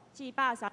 430。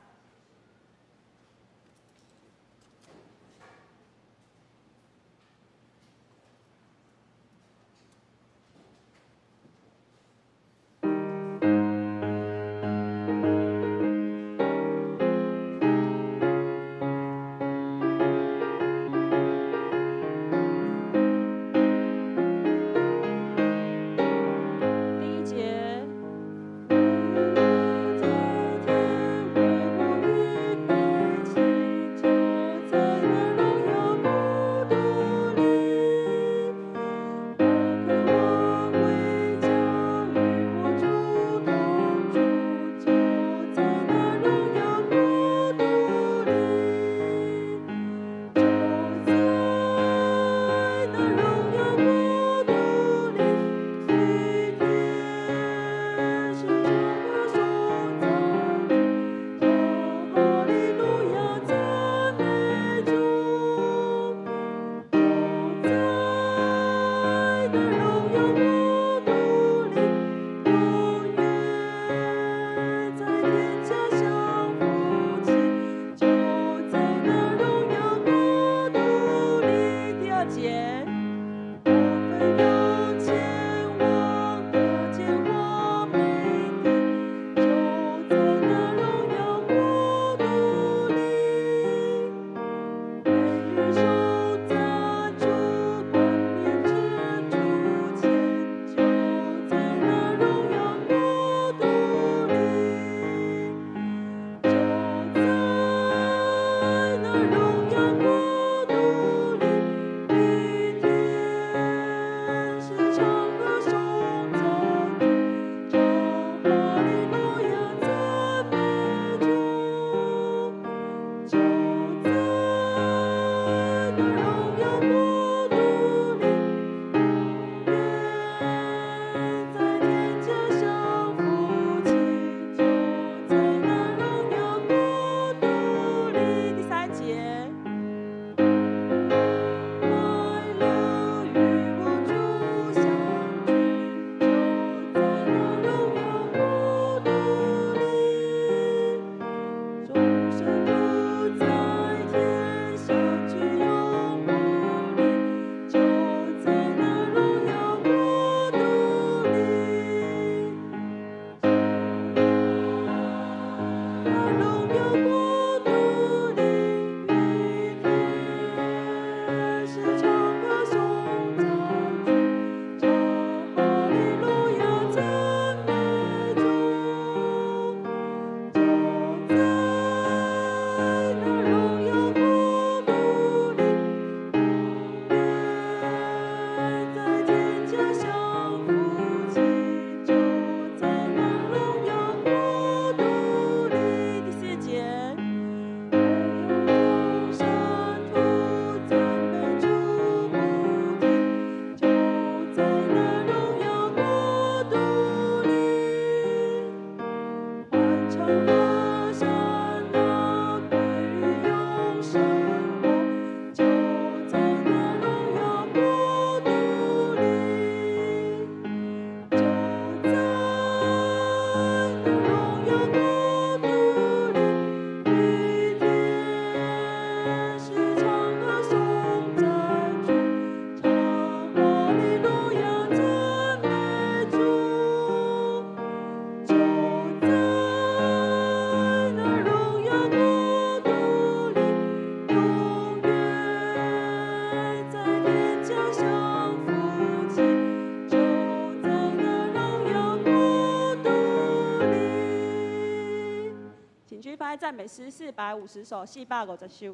赞美诗450首，450首。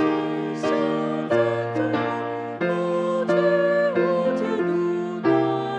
无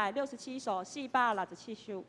467首467首。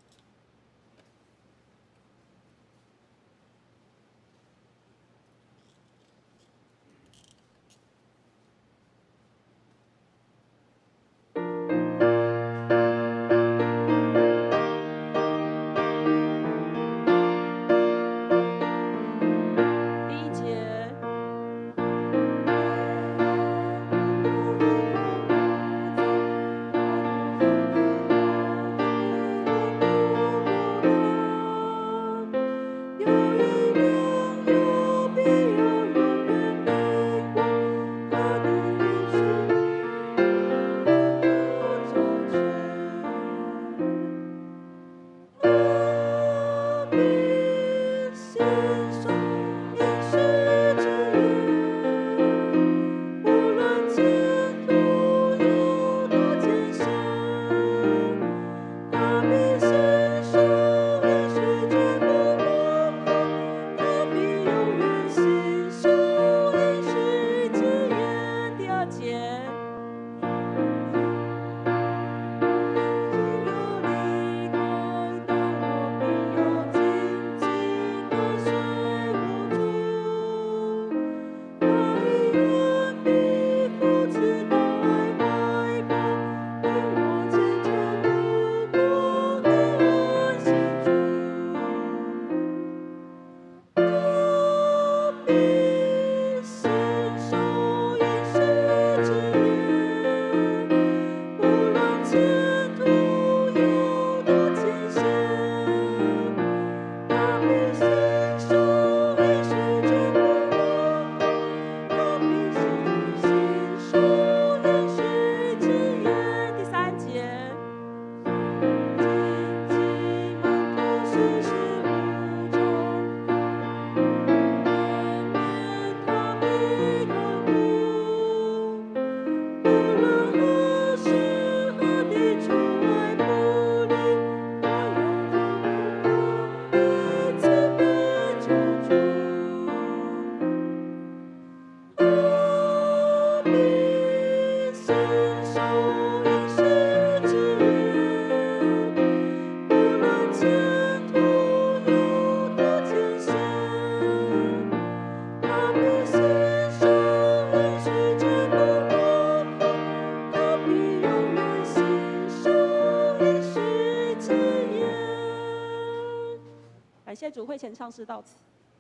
感谢主，会前唱诗到此。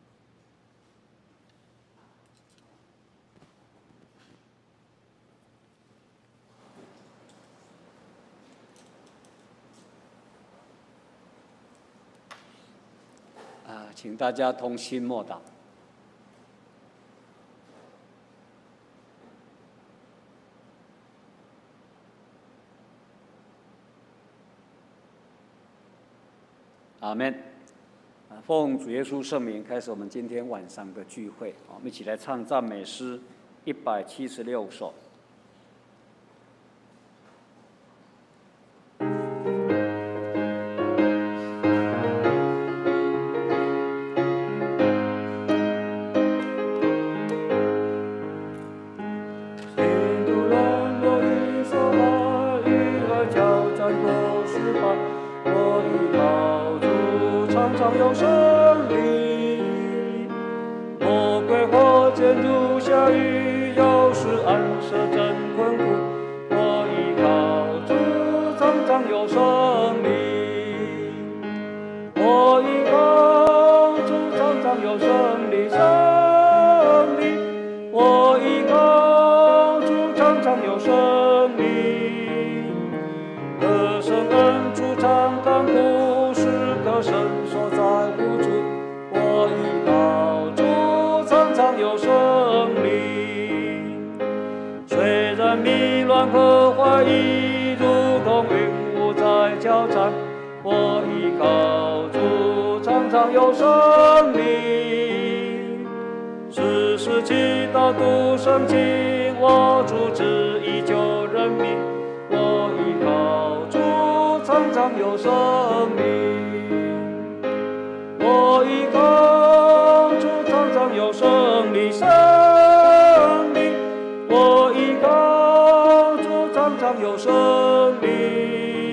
请大家同心默祷。阿们。奉主耶稣圣名，开始我们今天晚上的聚会。我们一起来唱赞美诗176首。 有胜利，魔鬼火箭如下雨，有时暗射真困苦。我依靠主，常常有胜利。我依靠主，常常有胜利，胜利。我依靠主，常常有胜利。得胜恩主常看顾，时刻伸手在无助。我依靠主，常常有胜利。虽然迷乱和怀疑如同云雾在交战，我依靠主，常常有胜利。时时祈祷读圣经，我主旨意救人民。我依靠主，常常有生命。我依靠主，常常有胜利，胜利。我依靠主，常常有胜利。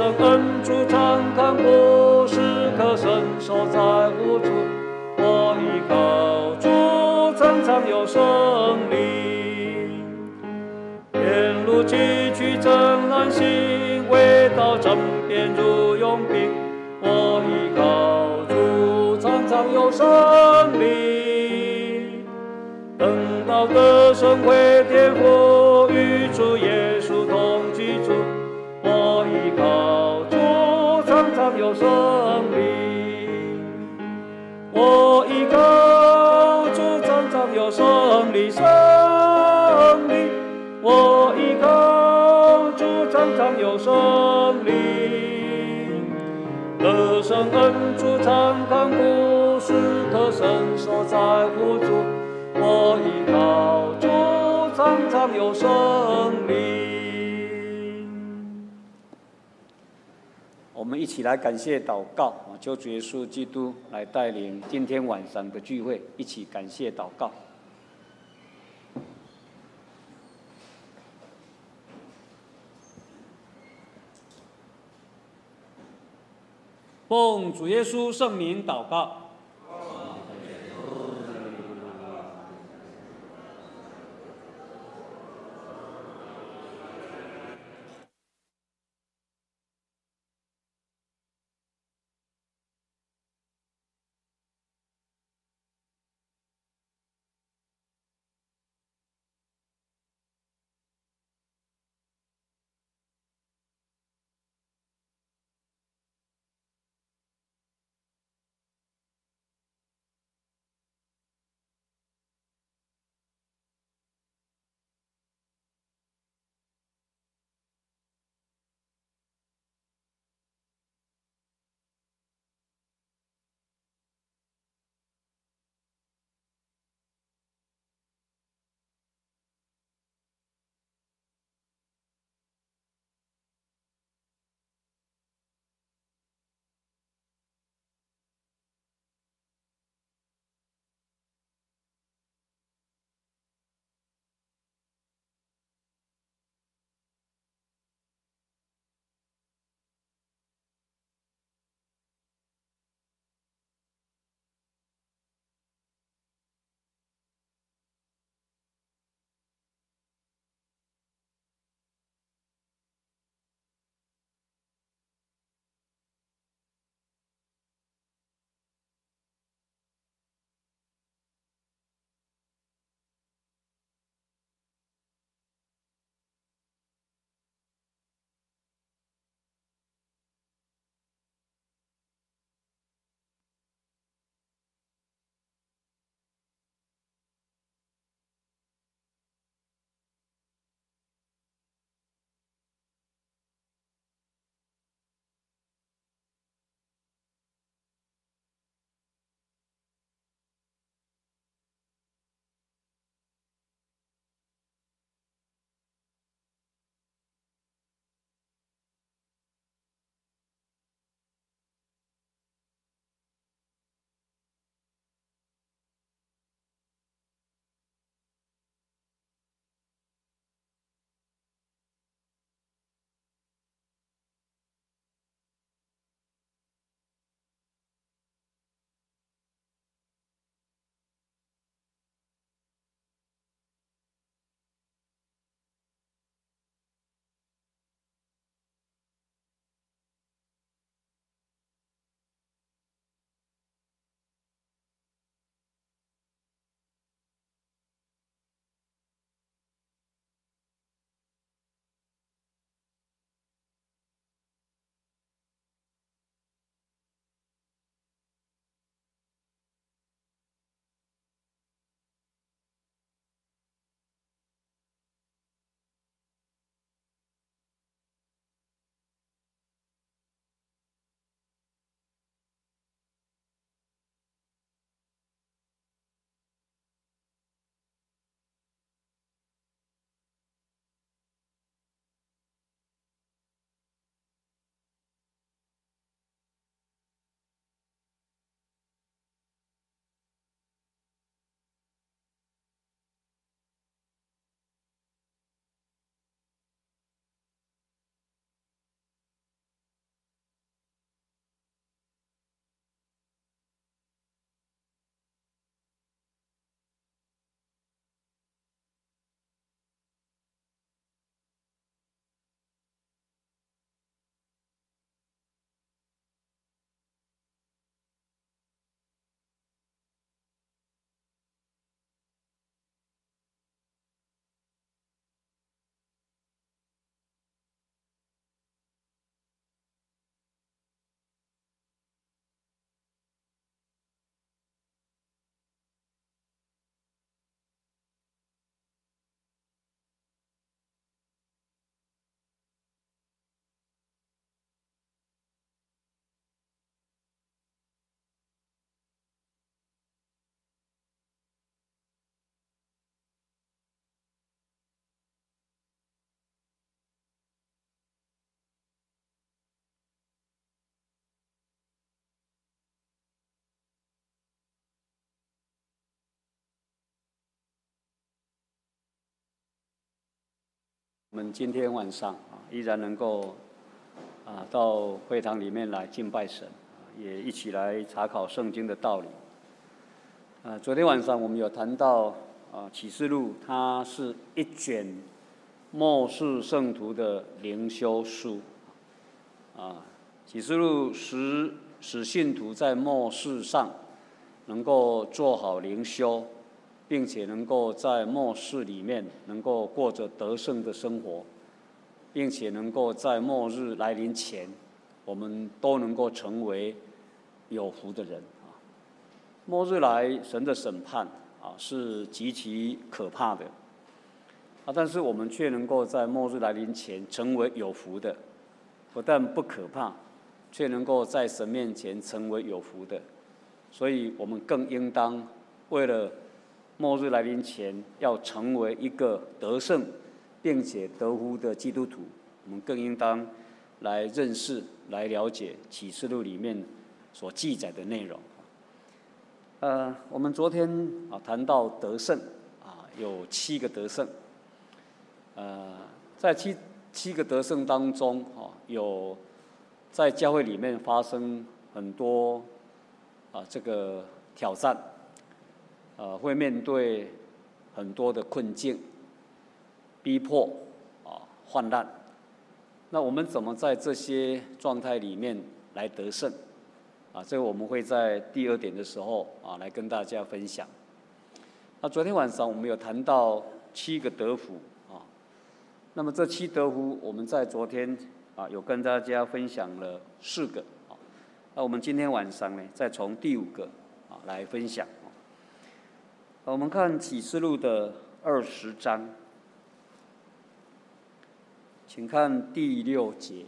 生恩主常看顾，时刻伸手在乎主。我依靠主，常常有胜利。沿路崎岖真难行，未到枕边如勇兵。我依靠主，常常有胜利。等到得胜归天父，与主耶稣同居住。我依靠主，常常有胜利。我依靠主，常常有胜利，胜利。我依靠主，常常有胜利。得胜恩主常看顾，时刻伸手在乎主。我依靠主，常常有胜利。 我们一起来感谢祷告，求主耶稣基督来带领今天晚上的聚会，一起感谢祷告。奉主耶稣圣名祷告。 们今天晚上依然能够到会堂里面来敬拜神，也一起来查考圣经的道理。昨天晚上我们有谈到启示录，它是一卷末世圣徒的灵修书。启示录使信徒在末世上能够做好灵修，并且能够在末世里面能够过着得胜的生活，并且能够在末日来临前，我们都能够成为有福的人。末日来，神的审判是极其可怕的，但是我们却能够在末日来临前成为有福的，不但不可怕，却能够在神面前成为有福的。所以我们更应当为了末日来临前要成为一个得胜并且得福的基督徒，我们更应当来认识、来了解启示录里面所记载的内容。我们昨天谈到得胜有7个得胜。在七个得胜当中有在教会里面发生很多这个挑战，会面对很多的困境、逼迫患难。那我们怎么在这些状态里面来得胜？这个我们会在第2点的时候来跟大家分享。那昨天晚上我们有谈到7个得福那么这7得福，我们在昨天有跟大家分享了4个那我们今天晚上呢，再从第5个来分享。我们看启示录的20章，请看第6节。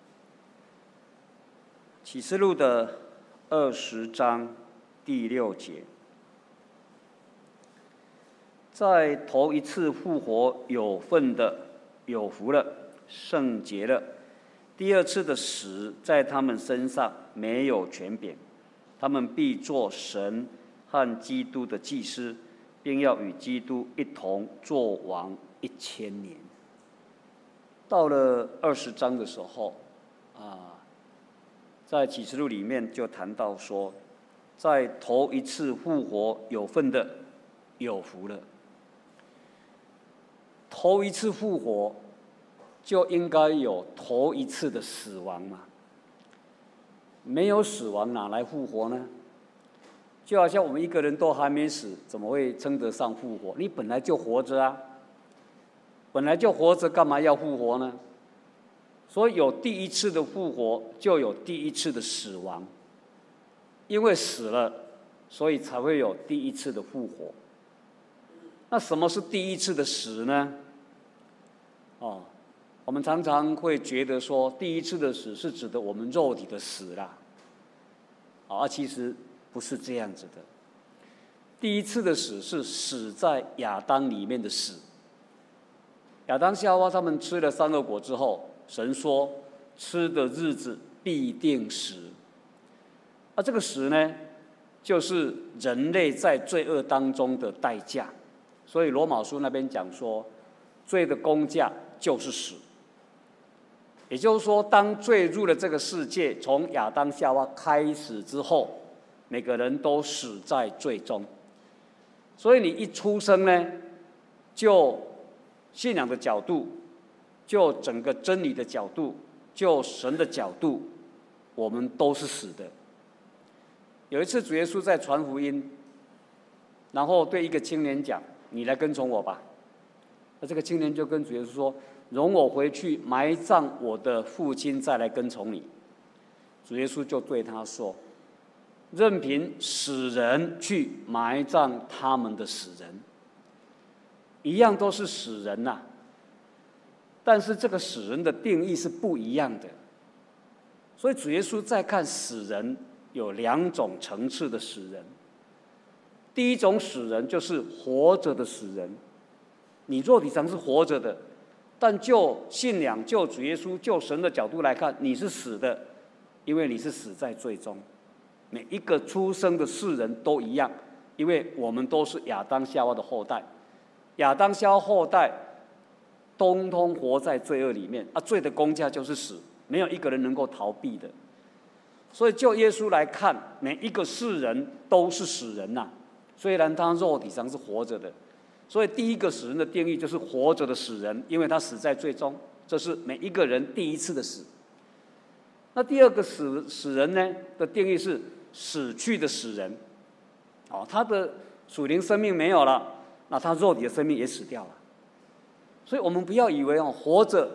启示录的20章第6节，在头一次复活有份的有福了，圣洁了。第2次的死在他们身上没有权柄，他们必做神和基督的祭司，并要与基督一同作王1000年。到了20章的时候在启示录里面就谈到说，在头一次复活有份的有福了。头一次复活就应该有头一次的死亡嘛，没有死亡哪来复活呢？就好像我们一个人都还没死，怎么会称得上复活？你本来就活着本来就活着，干嘛要复活呢？所以有第1次的复活，就有第1次的死亡。因为死了，所以才会有第1次的复活。那什么是第1次的死呢？我们常常会觉得说，第1次的死是指的我们肉体的死啦，其实不是这样子的。第1次的死是死在亚当里面的死。亚当夏娃他们吃了善恶果之后，神说吃的日子必定死。这个死呢，就是人类在罪恶当中的代价。所以罗马书那边讲说，罪的工价就是死。也就是说，当罪入了这个世界，从亚当夏娃开始之后，每个人都死在罪中。所以你一出生呢，就信仰的角度，就整个真理的角度，就神的角度，我们都是死的。有一次主耶稣在传福音，然后对一个青年讲，你来跟从我吧。那这个青年就跟主耶稣说，容我回去埋葬我的父亲，再来跟从你。主耶稣就对他说，任凭死人去埋葬他们的死人，一样都是死人但是这个死人的定义是不一样的。所以主耶稣在看死人有2种层次的死人。第一种死人就是活着的死人，你肉体上是活着的，但就信仰、就主耶稣、就神的角度来看，你是死的，因为你是死在罪中。每一个出生的世人都一样，因为我们都是亚当夏娃的后代。亚当夏娃后代通通活在罪恶里面啊！罪的工价就是死，没有一个人能够逃避的。所以就耶稣来看，每一个世人都是死人呐。虽然他肉体上是活着的，所以第一个死人的定义就是活着的死人，因为他死在罪中，这是每一个人第一次的死。那第二个死人呢的定义是死去的死人，他的属灵生命没有了，那他肉体的生命也死掉了。所以我们不要以为活着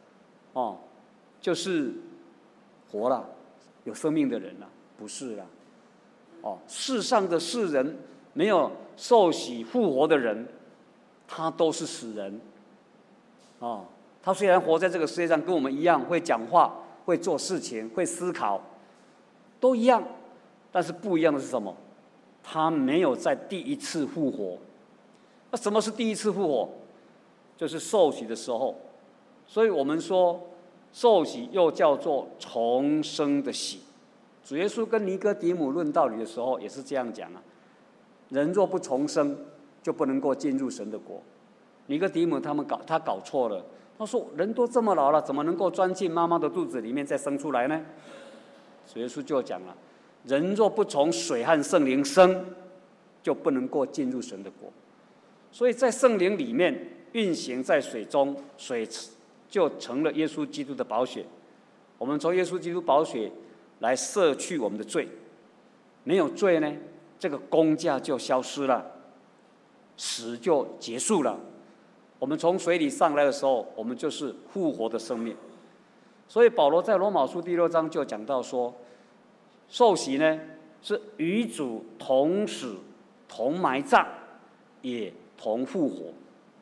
就是活了，有生命的人了，不是啦。世上的世人没有受洗复活的人，他都是死人。他虽然活在这个世界上，跟我们一样会讲话、会做事情、会思考，都一样，但是不一样的是什么？他没有在第一次复活。那什么是第一次复活？就是受洗的时候。所以我们说受洗又叫做重生的洗。主耶稣跟尼哥底母论道理的时候也是这样讲啊：人若不重生，就不能够进入神的国。尼哥底母他搞错了，他说人都这么老了，怎么能够钻进妈妈的肚子里面再生出来呢？主耶稣就讲了：人若不从水和圣灵生，就不能够进入神的国。所以在圣灵里面运行在水中，水就成了耶稣基督的宝血。我们从耶稣基督宝血来赦去我们的罪，没有罪呢，这个工价就消失了，死就结束了。我们从水里上来的时候，我们就是复活的生命。所以保罗在罗马书第6章就讲到说，受洗呢是与主同死、同埋葬，也同复活。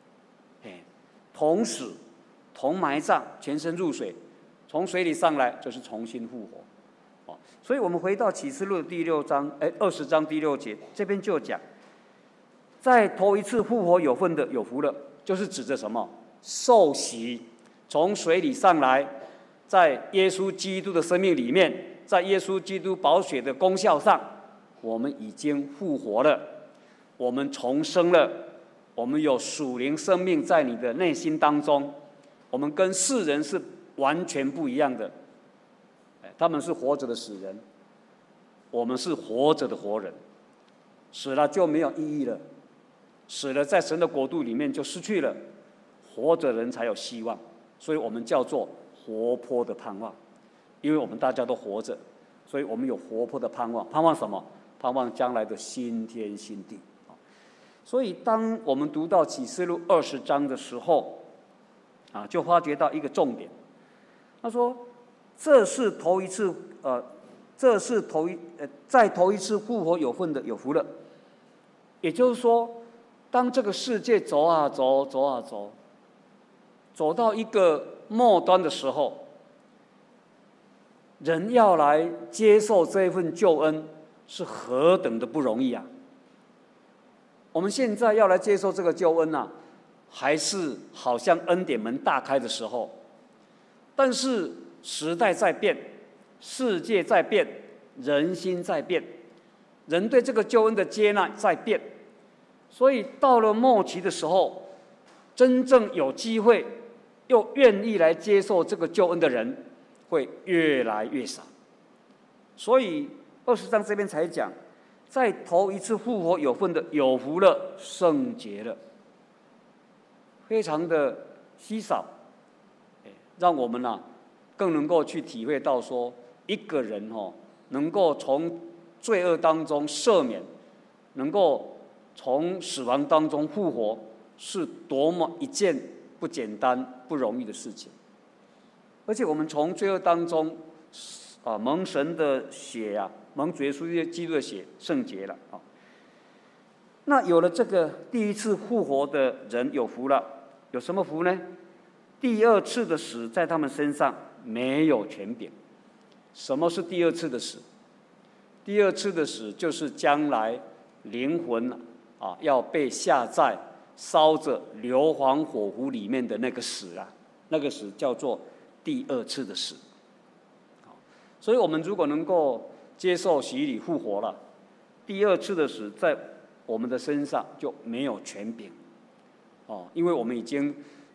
同死、同埋葬，全身入水，从水里上来就是重新复活。所以我们回到启示录第20章第6节，这边就讲，在头一次复活有份的有福了，就是指着什么？受洗，从水里上来，在耶稣基督的生命里面，在耶稣基督宝血的功效上，我们已经复活了，我们重生了，我们有属灵生命在你的内心当中，我们跟世人是完全不一样的。他们是活着的死人，我们是活着的活人。死了就没有意义了，死了在神的国度里面就失去了，活着人才有希望。所以我们叫做活泼的盼望，因为我们大家都活着，所以我们有活泼的盼望。盼望什么？盼望将来的新天新地。所以当我们读到启示录20章的时候，就发觉到一个重点。他说，这是头一次，在头一次复活有份的有福了。也就是说，当这个世界走啊走，走啊走，走到一个末端的时候，人要来接受这一份救恩，是何等的不容易啊！我们现在要来接受这个救恩还是好像恩典门大开的时候，但是时代在变，世界在变，人心在变，人对这个救恩的接纳在变，所以到了末期的时候，真正有机会又愿意来接受这个救恩的人会越来越少。所以20章这边才讲，在头一次复活有份的有福了，圣洁了，非常的稀少，让我们更能够去体会到说，一个人能够从罪恶当中赦免，能够从死亡当中复活，是多么一件不简单、不容易的事情。而且我们从罪恶当中蒙神的血蒙主耶稣基督的血圣洁了那有了这个第一次复活的人有福了，有什么福呢？第二次的死在他们身上没有权柄。什么是第二次的死？第二次的死就是将来灵魂要被下在烧着硫磺火湖里面的那个死那个死叫做第二次的死。所以我们如果能够接受洗礼复活了，第二次的死在我们的身上就没有权柄因为我们已经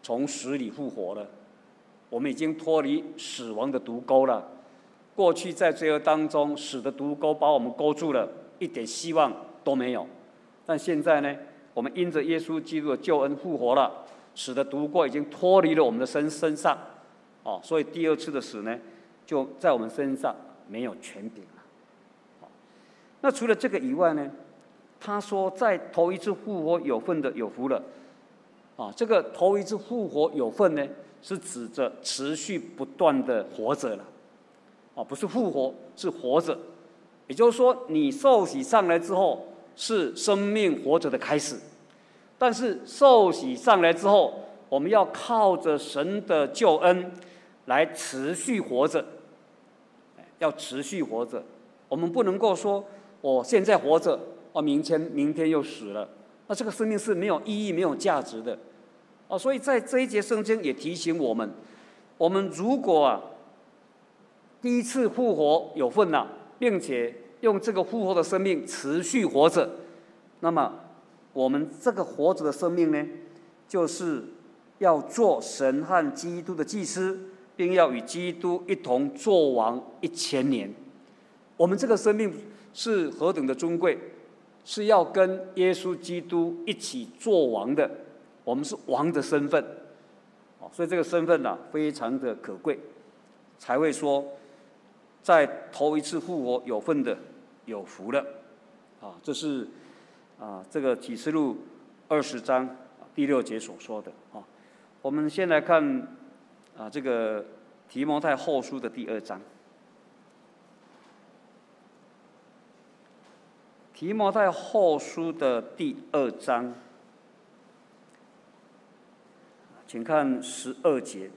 从死里复活了，我们已经脱离死亡的毒钩了。过去在罪恶当中，死的毒钩把我们勾住了，一点希望都没有。但现在呢，我们因着耶稣基督的救恩复活了，死的毒钩已经脱离了我们的身上，所以第二次的死呢，就在我们身上没有权柄了。那除了这个以外呢，他说在头一次复活有份的有福了。这个头一次复活有份呢，是指着持续不断的活着了。不是复活，是活着。也就是说，你受洗上来之后，是生命活着的开始。但是受洗上来之后，我们要靠着神的救恩来持续活着，要持续活着。我们不能够说我现在活着，明天又死了，那这个生命是没有意义、没有价值的。所以在这一节圣经也提醒我们，我们如果第一次复活有份了，并且用这个复活的生命持续活着，那么我们这个活着的生命呢，就是要做神和基督的祭司，并要与基督一同作王1000年。我们这个生命是何等的尊贵，是要跟耶稣基督一起作王的。我们是王的身份，所以这个身份非常的可贵，才会说在头一次复活有份的有福了。这是这个启示录20章第6节所说的。我们先来看这个提摩太后书的第2章。提摩太后书的第2章，请看12节。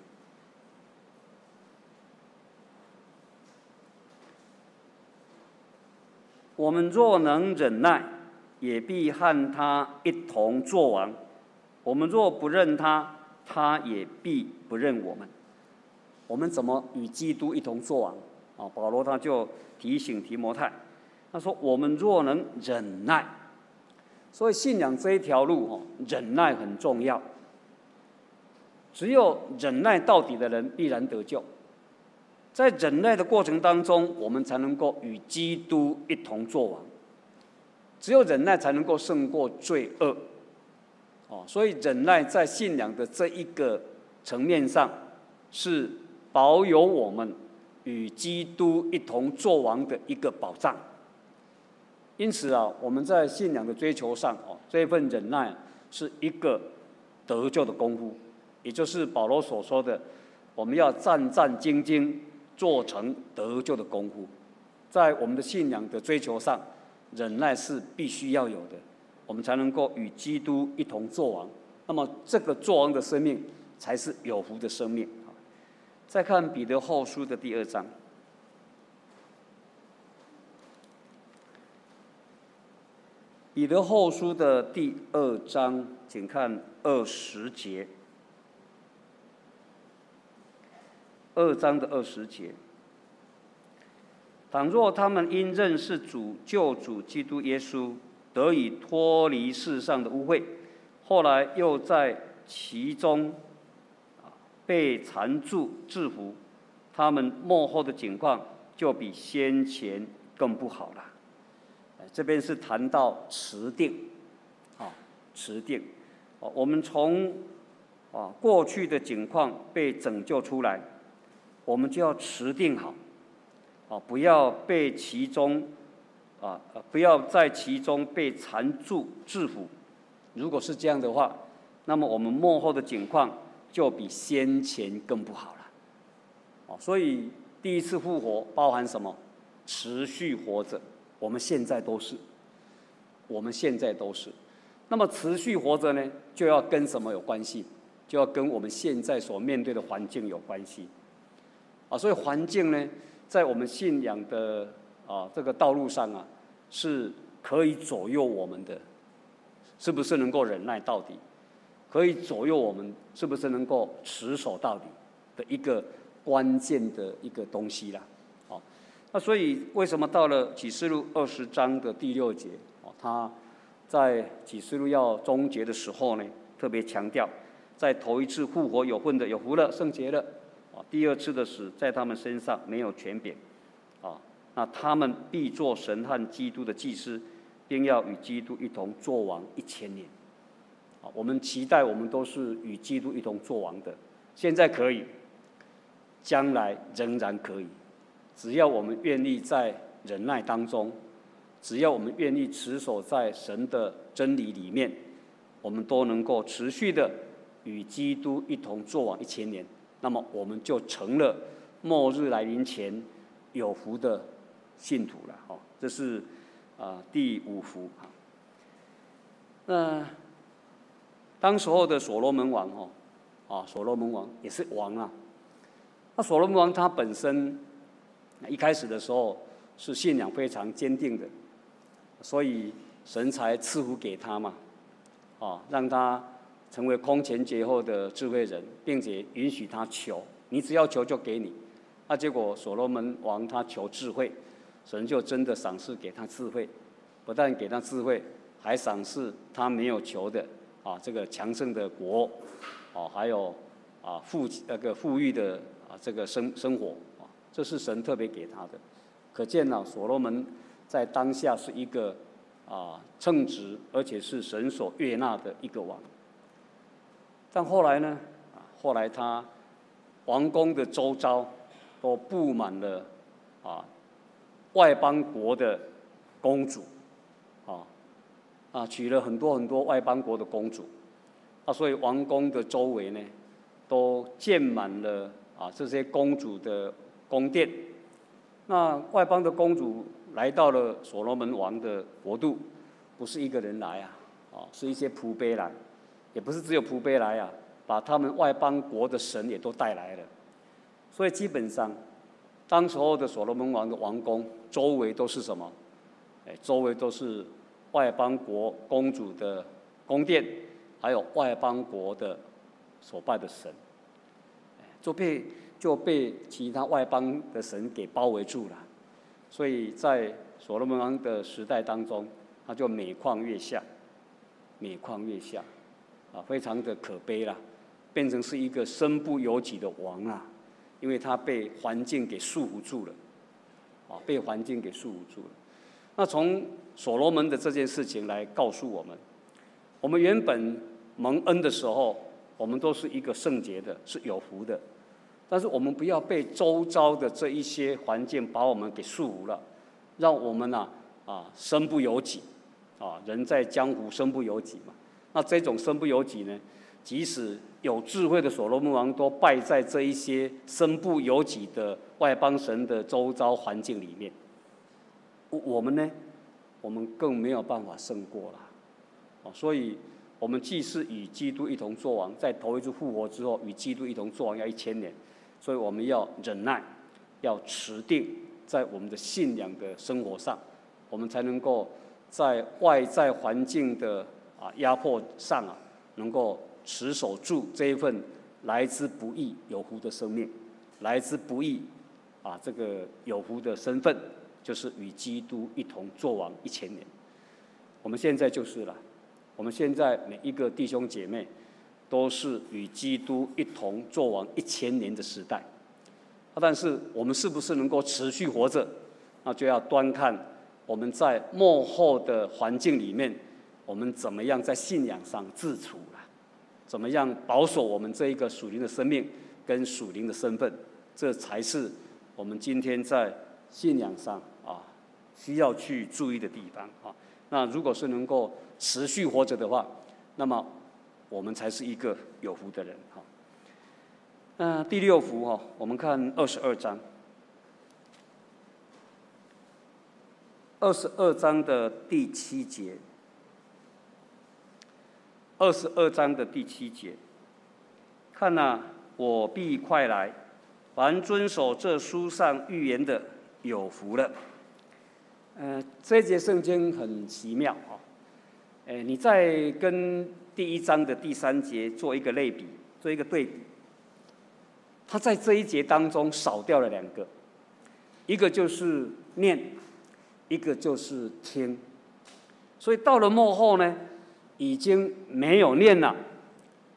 我们若能忍耐，也必和他一同作王；我们若不认他，他也必不认我们。我们怎么与基督一同作王？保罗他就提醒提摩太，他说：“我们若能忍耐。”所以信仰这一条路，忍耐很重要。只有忍耐到底的人必然得救。在忍耐的过程当中，我们才能够与基督一同作王。只有忍耐才能够胜过罪恶。所以忍耐在信仰的这一个层面上，是保有我们与基督一同作王的一个保障。因此我们在信仰的追求上，这份忍耐是一个得救的功夫，也就是保罗所说的，我们要战战兢兢，做成得救的功夫。在我们的信仰的追求上，忍耐是必须要有的，我们才能够与基督一同作王。那么这个作王的生命才是有福的生命。再看彼得后书的第2章。彼得后书的第2章，请看20节。2章的20节。倘若他们因认识主救主基督耶稣，得以脱离世上的污秽，后来又在其中被缠住制服，他们末后的境况就比先前更不好了。这边是谈到持定，持定。我们从过去的境况被拯救出来，我们就要持定好，不要被其中不要在其中被缠住制服。如果是这样的话，那么我们末后的境况就比先前更不好了。所以第一次复活包含什么？持续活着。我们现在都是。那么持续活着呢，就要跟什么有关系？就要跟我们现在所面对的环境有关系。所以环境呢，在我们信仰的这个道路上是可以左右我们的，是不是能够忍耐到底？可以左右我们是不是能够持守到底的一个关键的一个东西啦。那所以为什么到了启示录20章的第6节，他在启示录要终结的时候呢，特别强调在头一次复活有份的有福了，圣洁了。第二次的死在他们身上没有权柄，那他们必做神和基督的祭司，并要与基督一同作王1000年。我们期待我们都是与基督一同作王的，现在可以，将来仍然可以，只要我们愿意在忍耐当中，只要我们愿意持守在神的真理里面，我们都能够持续的与基督一同作王1000年。那么我们就成了末日来临前有福的信徒了。这是第5福。那当时候的所罗门王所罗门王也是王啊。那所罗门王他本身一开始的时候是信仰非常坚定的，所以神才赐福给他嘛，让他成为空前绝后的智慧人，并且允许他求，你只要求就给你。结果所罗门王他求智慧，神就真的赏赐给他智慧，不但给他智慧，还赏赐他没有求的这个强盛的国，还有富裕的这个生活，这是神特别给他的。可见所罗门在当下是一个称职而且是神所悦纳的一个王。但后来呢？后来他王宫的周遭都布满了外邦国的公主，娶了很多很多外邦国的公主，所以王宫的周围呢，都建满了这些公主的宫殿。那外邦的公主来到了所罗门王的国度，不是一个人来是一些仆婢来。也不是只有仆婢来把他们外邦国的神也都带来了。所以基本上，当时候的所罗门王的王宫周围都是什么？周围都是外邦国公主的宫殿，还有外邦国的所拜的神，就被其他外邦的神给包围住了。所以在所罗门王的时代当中，他就每况愈下，非常的可悲啦，变成是一个身不由己的王啊，因为他被环境给束缚住了，那从所罗门的这件事情来告诉我们，我们原本蒙恩的时候，我们都是一个圣洁的，是有福的，但是我们不要被周遭的这一些环境把我们给束缚了，让我们身不由己，人在江湖身不由己嘛。那这种身不由己呢，即使有智慧的所罗门王都败在这一些身不由己的外邦神的周遭环境里面。我们呢，我们更没有办法胜过了。所以我们既是与基督一同作王，在头一次复活之后与基督一同作王要1000年，所以我们要忍耐，要持定在我们的信仰的生活上，我们才能够在外在环境的压迫上能够持守住这一份来之不易有福的生命，来之不易这个有福的身份，就是与基督一同作王1000年。我们现在就是了，我们现在每一个弟兄姐妹都是与基督一同作王1000年的时代。但是我们是不是能够持续活着，那就要端看我们在末后的环境里面，我们怎么样在信仰上自处了，怎么样保守我们这一个属灵的生命跟属灵的身份，这才是我们今天在信仰上需要去注意的地方。那如果是能够持续活着的话，那么我们才是一个有福的人。第6福我们看22章，22章的第7节。22章的第7节，看我必快来，凡遵守这书上预言的，有福了。这节圣经很奇妙你再跟第1章的第3节做一个类比，做一个对比。他在这一节当中少掉了2个，一个就是念，一个就是听。所以到了末后呢，已经没有念了，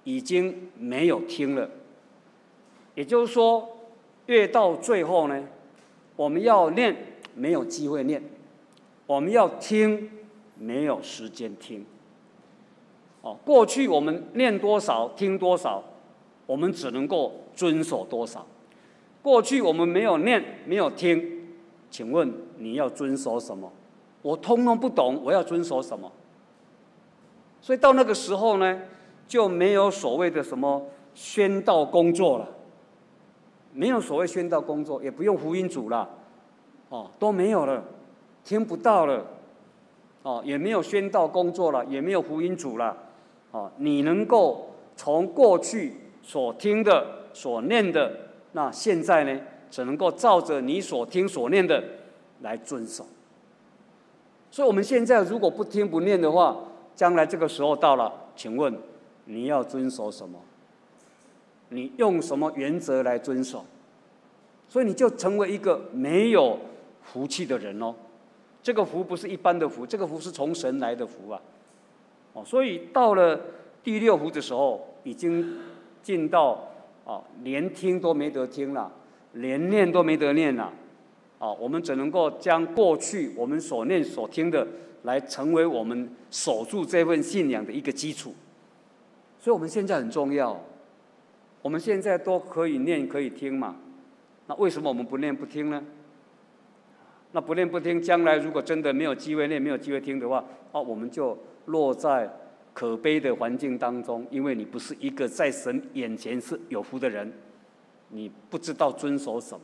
已经没有听了。也就是说，越到最后呢，我们要念没有机会念，我们要听没有时间听。过去我们念多少听多少，我们只能够遵守多少。过去我们没有念没有听，请问你要遵守什么？我通通不懂，我要遵守什么？所以到那个时候呢，就没有所谓的什么宣道工作了，没有所谓宣道工作，也不用福音组了，都没有了，听不到了，也没有宣道工作了，也没有福音组了，你能够从过去所听的、所念的，那现在呢，只能够照着你所听所念的来遵守。所以我们现在如果不听不念的话，将来这个时候到了，请问你要遵守什么？你用什么原则来遵守？所以你就成为一个没有福气的人哦。这个福不是一般的福，这个福是从神来的福啊。所以到了第6福的时候，已经进到连听都没得听了，连念都没得念了。我们只能够将过去我们所念所听的，来成为我们守住这份信仰的一个基础。所以我们现在很重要，我们现在都可以念可以听嘛，那为什么我们不念不听呢？那不念不听，将来如果真的没有机会念没有机会听的话，我们就落在可悲的环境当中，因为你不是一个在神眼前是有福的人，你不知道遵守什么。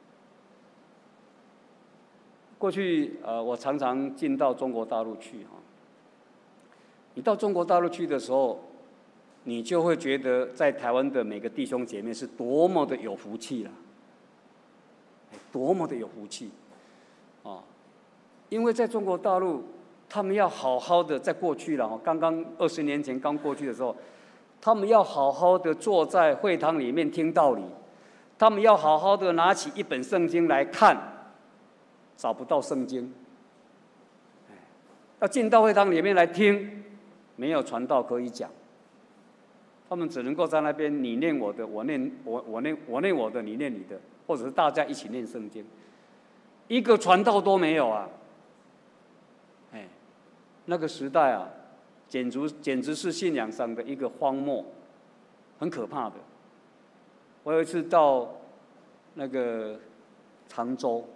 过去我常常进到中国大陆去你到中国大陆去的时候，你就会觉得在台湾的每个弟兄姐妹是多么的有福气了，多么的有福气因为在中国大陆，他们要好好的在过去了刚刚20年前刚过去的时候，他们要好好的坐在会堂里面听道理，他们要好好的拿起一本圣经来看。找不到圣经，要进到会堂里面来听，没有传道可以讲，他们只能够在那边你念我的，我念我的，你念你的，或者是大家一起念圣经，一个传道都没有啊！那个时代啊，简直是信仰上的一个荒漠，很可怕的。我有一次到那个常州。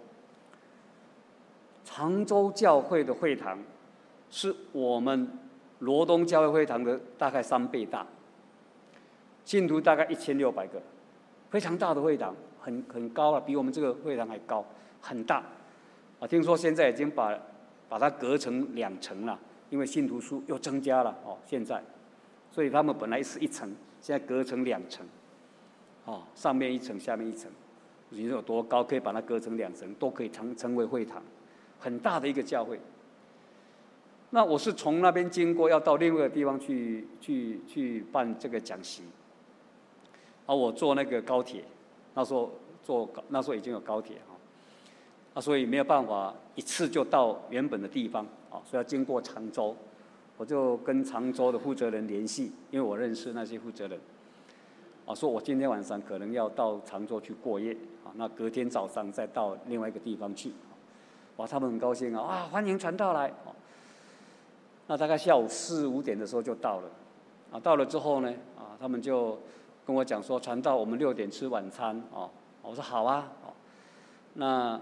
常州教会的会堂是我们罗东教会会堂的大概3倍大，信徒大概1600个，非常大的会堂，很高了，比我们这个会堂还高，很大。听说现在已经把它隔成2层了，因为信徒数又增加了现在，所以他们本来是1层，现在隔成2层，上面1层，下面1层，你说有多高？可以把它隔成2层，都可以成为会堂。很大的一个教会。那我是从那边经过，要到另外一个地方去办这个讲习。我坐那个高铁，那时候已经有高铁所以没有办法一次就到原本的地方所以要经过常州。我就跟常州的负责人联系，因为我认识那些负责人。说我今天晚上可能要到常州去过夜那隔天早上再到另外一个地方去。他们很高兴欢迎传道来那大概下午4、5点的时候就到了到了之后呢他们就跟我讲说，传道我们6点吃晚餐我说好啊那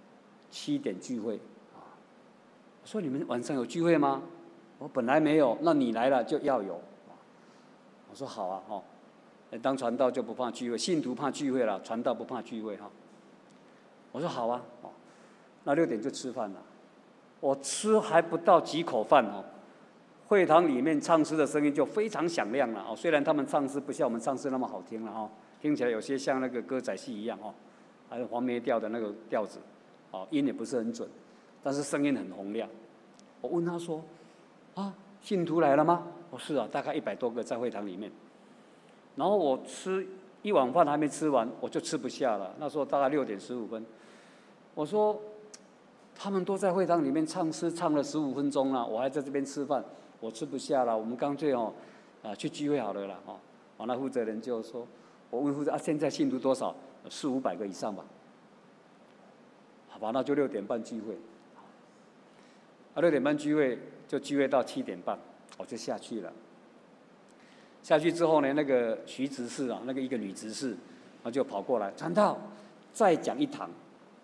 7点聚会我说你们晚上有聚会吗？我本来没有，那你来了就要有我说好啊当传道就不怕聚会，信徒怕聚会了，传道不怕聚会我说好啊那6点就吃饭了，我吃还不到几口饭会堂里面唱诗的声音就非常响亮了虽然他们唱诗不像我们唱诗那么好听了听起来有些像那个歌仔戏一样还有黄梅调的那个调子音也不是很准，但是声音很洪亮。我问他说信徒来了吗？是啊，大概100多个在会堂里面。然后我吃1碗饭还没吃完，我就吃不下了。那时候大概6点15分，我说他们都在会堂里面唱诗唱了15分钟了，我还在这边吃饭，我吃不下了。我们干脆去聚会好了啦，那负责人就说，我问负责现在信徒多少？400-500个以上吧。好吧，那就6点半聚会。6点半聚会就聚会到7点半，我就下去了。下去之后呢，那个徐执事啊，那个一个女执事，她就跑过来，传道，再讲一堂。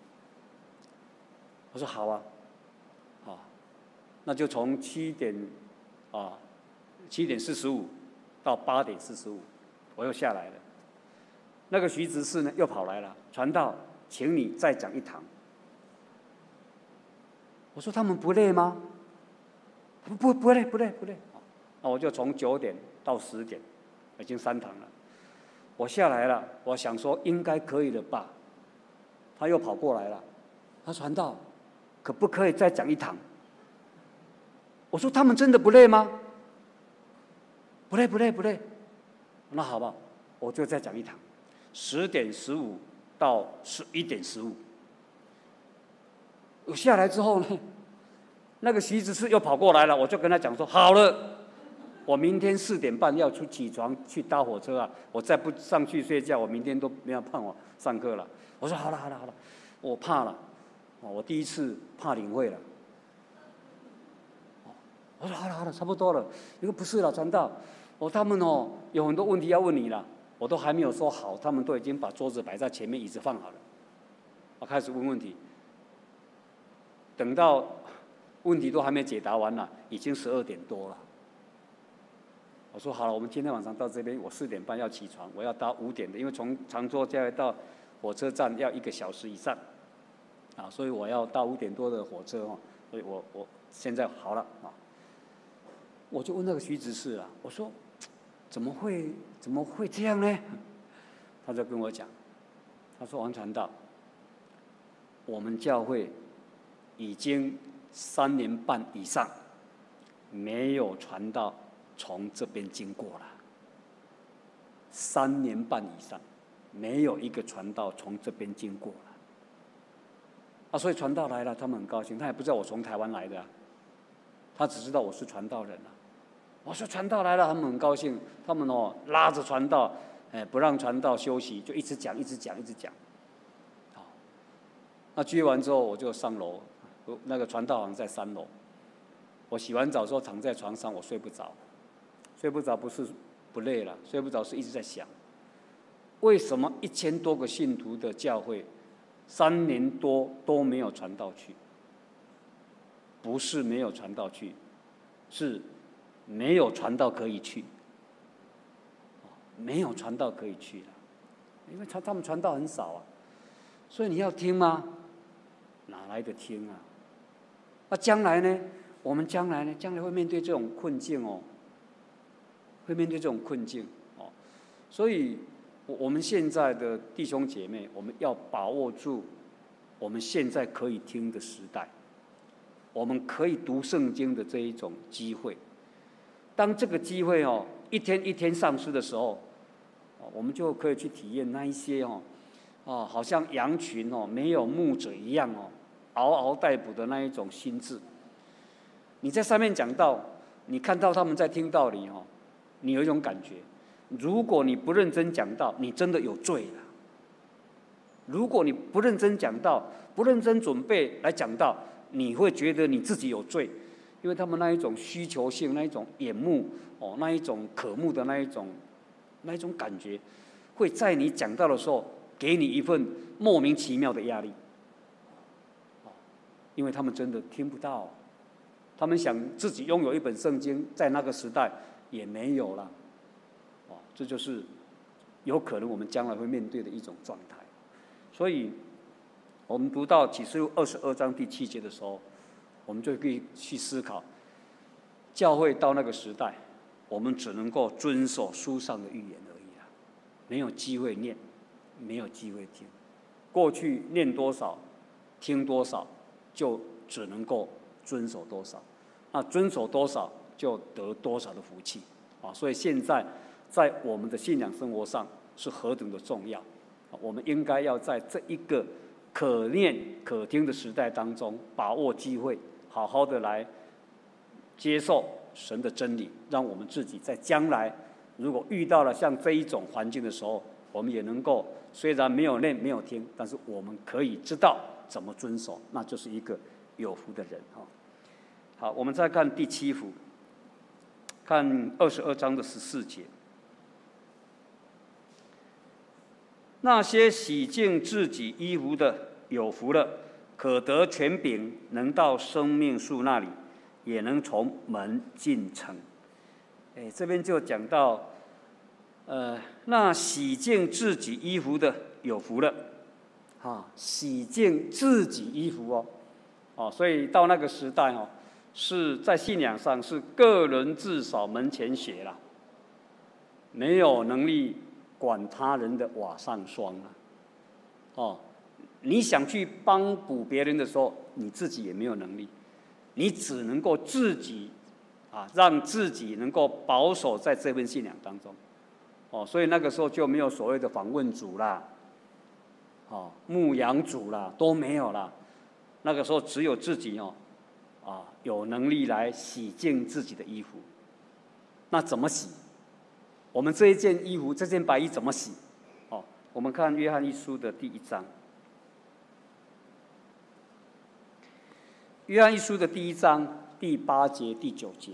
我说好啊，那就从7点45到8点45，我又下来了。那个徐执事呢，又跑来了，传道，请你再讲一堂。我说他们不累吗？不累。那我就从9点到10点，已经3堂了。我下来了，我想说应该可以了吧。他又跑过来了，他传道，可不可以再讲一堂？我说他们真的不累吗？不累。那好吧，我就再讲一堂，10点15到11点15。我下来之后呢，那个徐执事又跑过来了，我就跟他讲说：好了，我明天4点半要起床去搭火车啊！我再不上去睡觉，我明天都没有办法上课了。我说好了，我怕了，我第一次怕领会了。我说好了，差不多了。你说不是了，传道，他们有很多问题要问你了，我都还没有说好，他们都已经把桌子摆在前面，椅子放好了，我开始问问题。等到问题都还没解答完了，已经12点多了。我说好了，我们今天晚上到这边，我4点半要起床，我要搭5点的，因为从长洲交流到火车站要1个小时以上，所以我要到5点多的火车所以我现在好了我就问那个徐执事我说怎么会这样呢？他就跟我讲，他说王传道，我们教会已经3年半以上没有传道从这边经过了，3年半以上没有一个传道从这边经过了。所以传道来了，他们很高兴，他也不知道我从台湾来的他只知道我是传道人我说传道来了，他们很高兴，他们拉着传道，不让传道休息，就一直讲。那聚完之后，我就上楼，那个传道好像在3楼。我洗完澡之后躺在床上，我睡不着不是不累了，睡不着是一直在想，为什么1000多个信徒的教会3年多都没有传道去？不是没有传道去，是没有传道可以去，没有传道可以去了，因为他们传道很少所以你要听吗？哪来的听那将来呢？我们将来会面对这种困境会面对这种困境所以我们现在的弟兄姐妹，我们要把握住我们现在可以听的时代，我们可以读圣经的这一种机会。当这个机会一天一天丧失的时候，我们就可以去体验那一些好像羊群没有牧者一样嗷嗷待哺的那一种心智。你在上面讲道，你看到他们在听道理你有一种感觉，如果你不认真讲道，你真的有罪了。如果你不认真讲道，不认真准备来讲道，你会觉得你自己有罪。因为他们那一种需求性，那一种眼目那一种渴慕的那一种感觉，会在你讲道的时候给你一份莫名其妙的压力因为他们真的听不到，他们想自己拥有一本圣经，在那个时代也没有了这就是有可能我们将来会面对的一种状态。所以我们读到启示录22章第7节的时候，我们就可以去思考，教会到那个时代，我们只能够遵守书上的预言而已没有机会念，没有机会听。过去念多少，听多少，就只能够遵守多少。那遵守多少，就得多少的福气所以现在在我们的信仰生活上是何等的重要我们应该要在这一个可念可听的时代当中，把握机会，好好的来接受神的真理，让我们自己在将来如果遇到了像这一种环境的时候，我们也能够虽然没有念没有听，但是我们可以知道怎么遵守，那就是一个有福的人。好，我们再看第7幅，看22章的14节。那些洗净自己衣服的有福了，可得权柄，能到生命树那里，也能从门进城。这边就讲到，那洗净自己衣服的有福了，洗净自己衣服所以到那个时代是在信仰上是个人自扫门前雪了，没有能力管他人的瓦上霜了。你想去帮补别人的时候，你自己也没有能力，你只能够自己让自己能够保守在这份信仰当中。所以那个时候就没有所谓的访问组啦，牧养组啦，都没有啦。那个时候只有自己有能力来洗净自己的衣服。那怎么洗？我们这一件衣服，这件白衣怎么洗？我们看约翰一书的第1章。约翰一书的第1章第8节、第9节。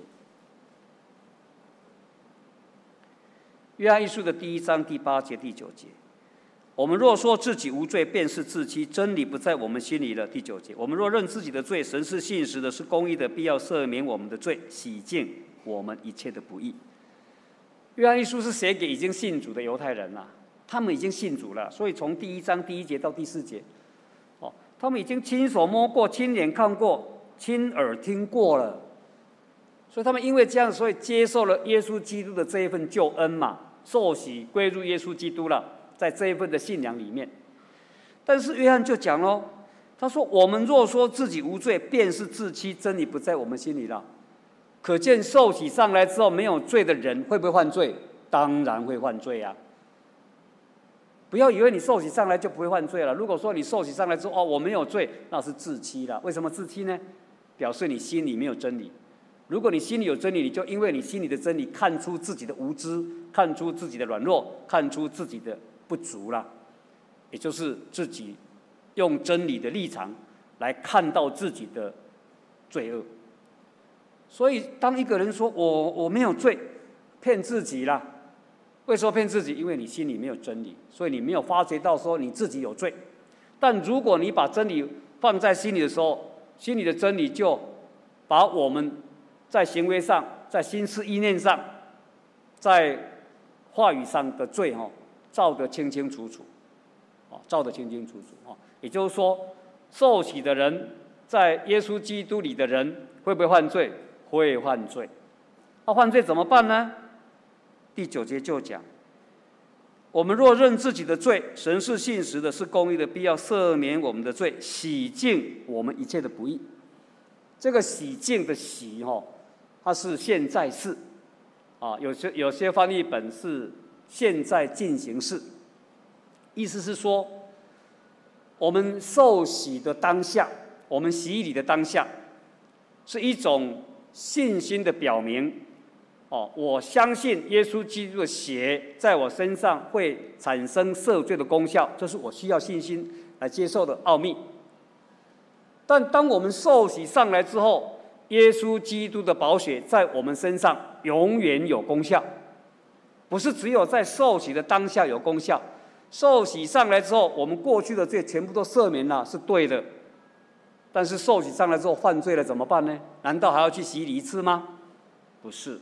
约翰一书的第1章第8节、第9节。我们若说自己无罪，便是自欺，真理不在我们心里了。第9节。我们若认自己的罪，神是信实的，是公义的，必要赦免我们的罪，洗净我们一切的不义。约翰一书是写给已经信主的犹太人了，他们已经信主了，所以从第1章第1节到第4节，他们已经亲手摸过、亲眼看过、亲耳听过了，所以他们因为这样，所以接受了耶稣基督的这一份救恩嘛，受洗归入耶稣基督了，在这一份的信仰里面。但是约翰就讲咯，他说：“我们若说自己无罪，便是自欺，真理不在我们心里了。”可见受洗上来之后没有罪的人会不会犯罪？当然会犯罪啊！不要以为你受洗上来就不会犯罪了。如果说你受洗上来之后我没有罪，那是自欺了。为什么自欺呢？表示你心里没有真理。如果你心里有真理，你就因为你心里的真理看出自己的无知，看出自己的软弱，看出自己的不足了，也就是自己用真理的立场来看到自己的罪恶。所以当一个人说我没有罪，骗自己啦。为什么骗自己？因为你心里没有真理，所以你没有发觉到说你自己有罪。但如果你把真理放在心里的时候，心里的真理就把我们在行为上、在心思意念上、在话语上的罪照得清清楚楚，照得清清楚楚。也就是说，受洗的人在耶稣基督里的人会不会犯罪？会犯罪。那犯罪怎么办呢？第9节就讲：我们若认自己的罪，神是信实的，是公义的，必要赦免我们的罪，洗净我们一切的不义。这个洗净的洗它是现在式有些翻译本是现在进行式，意思是说，我们受洗的当下，我们洗礼的当下，是一种信心的表明。我相信耶稣基督的血在我身上会产生赦罪的功效，这是我需要信心来接受的奥秘。但当我们受洗上来之后，耶稣基督的宝血在我们身上永远有功效，不是只有在受洗的当下有功效。受洗上来之后，我们过去的罪全部都赦免了，是对的。但是受洗上来之后犯罪了怎么办呢？难道还要去洗礼一次吗？不是。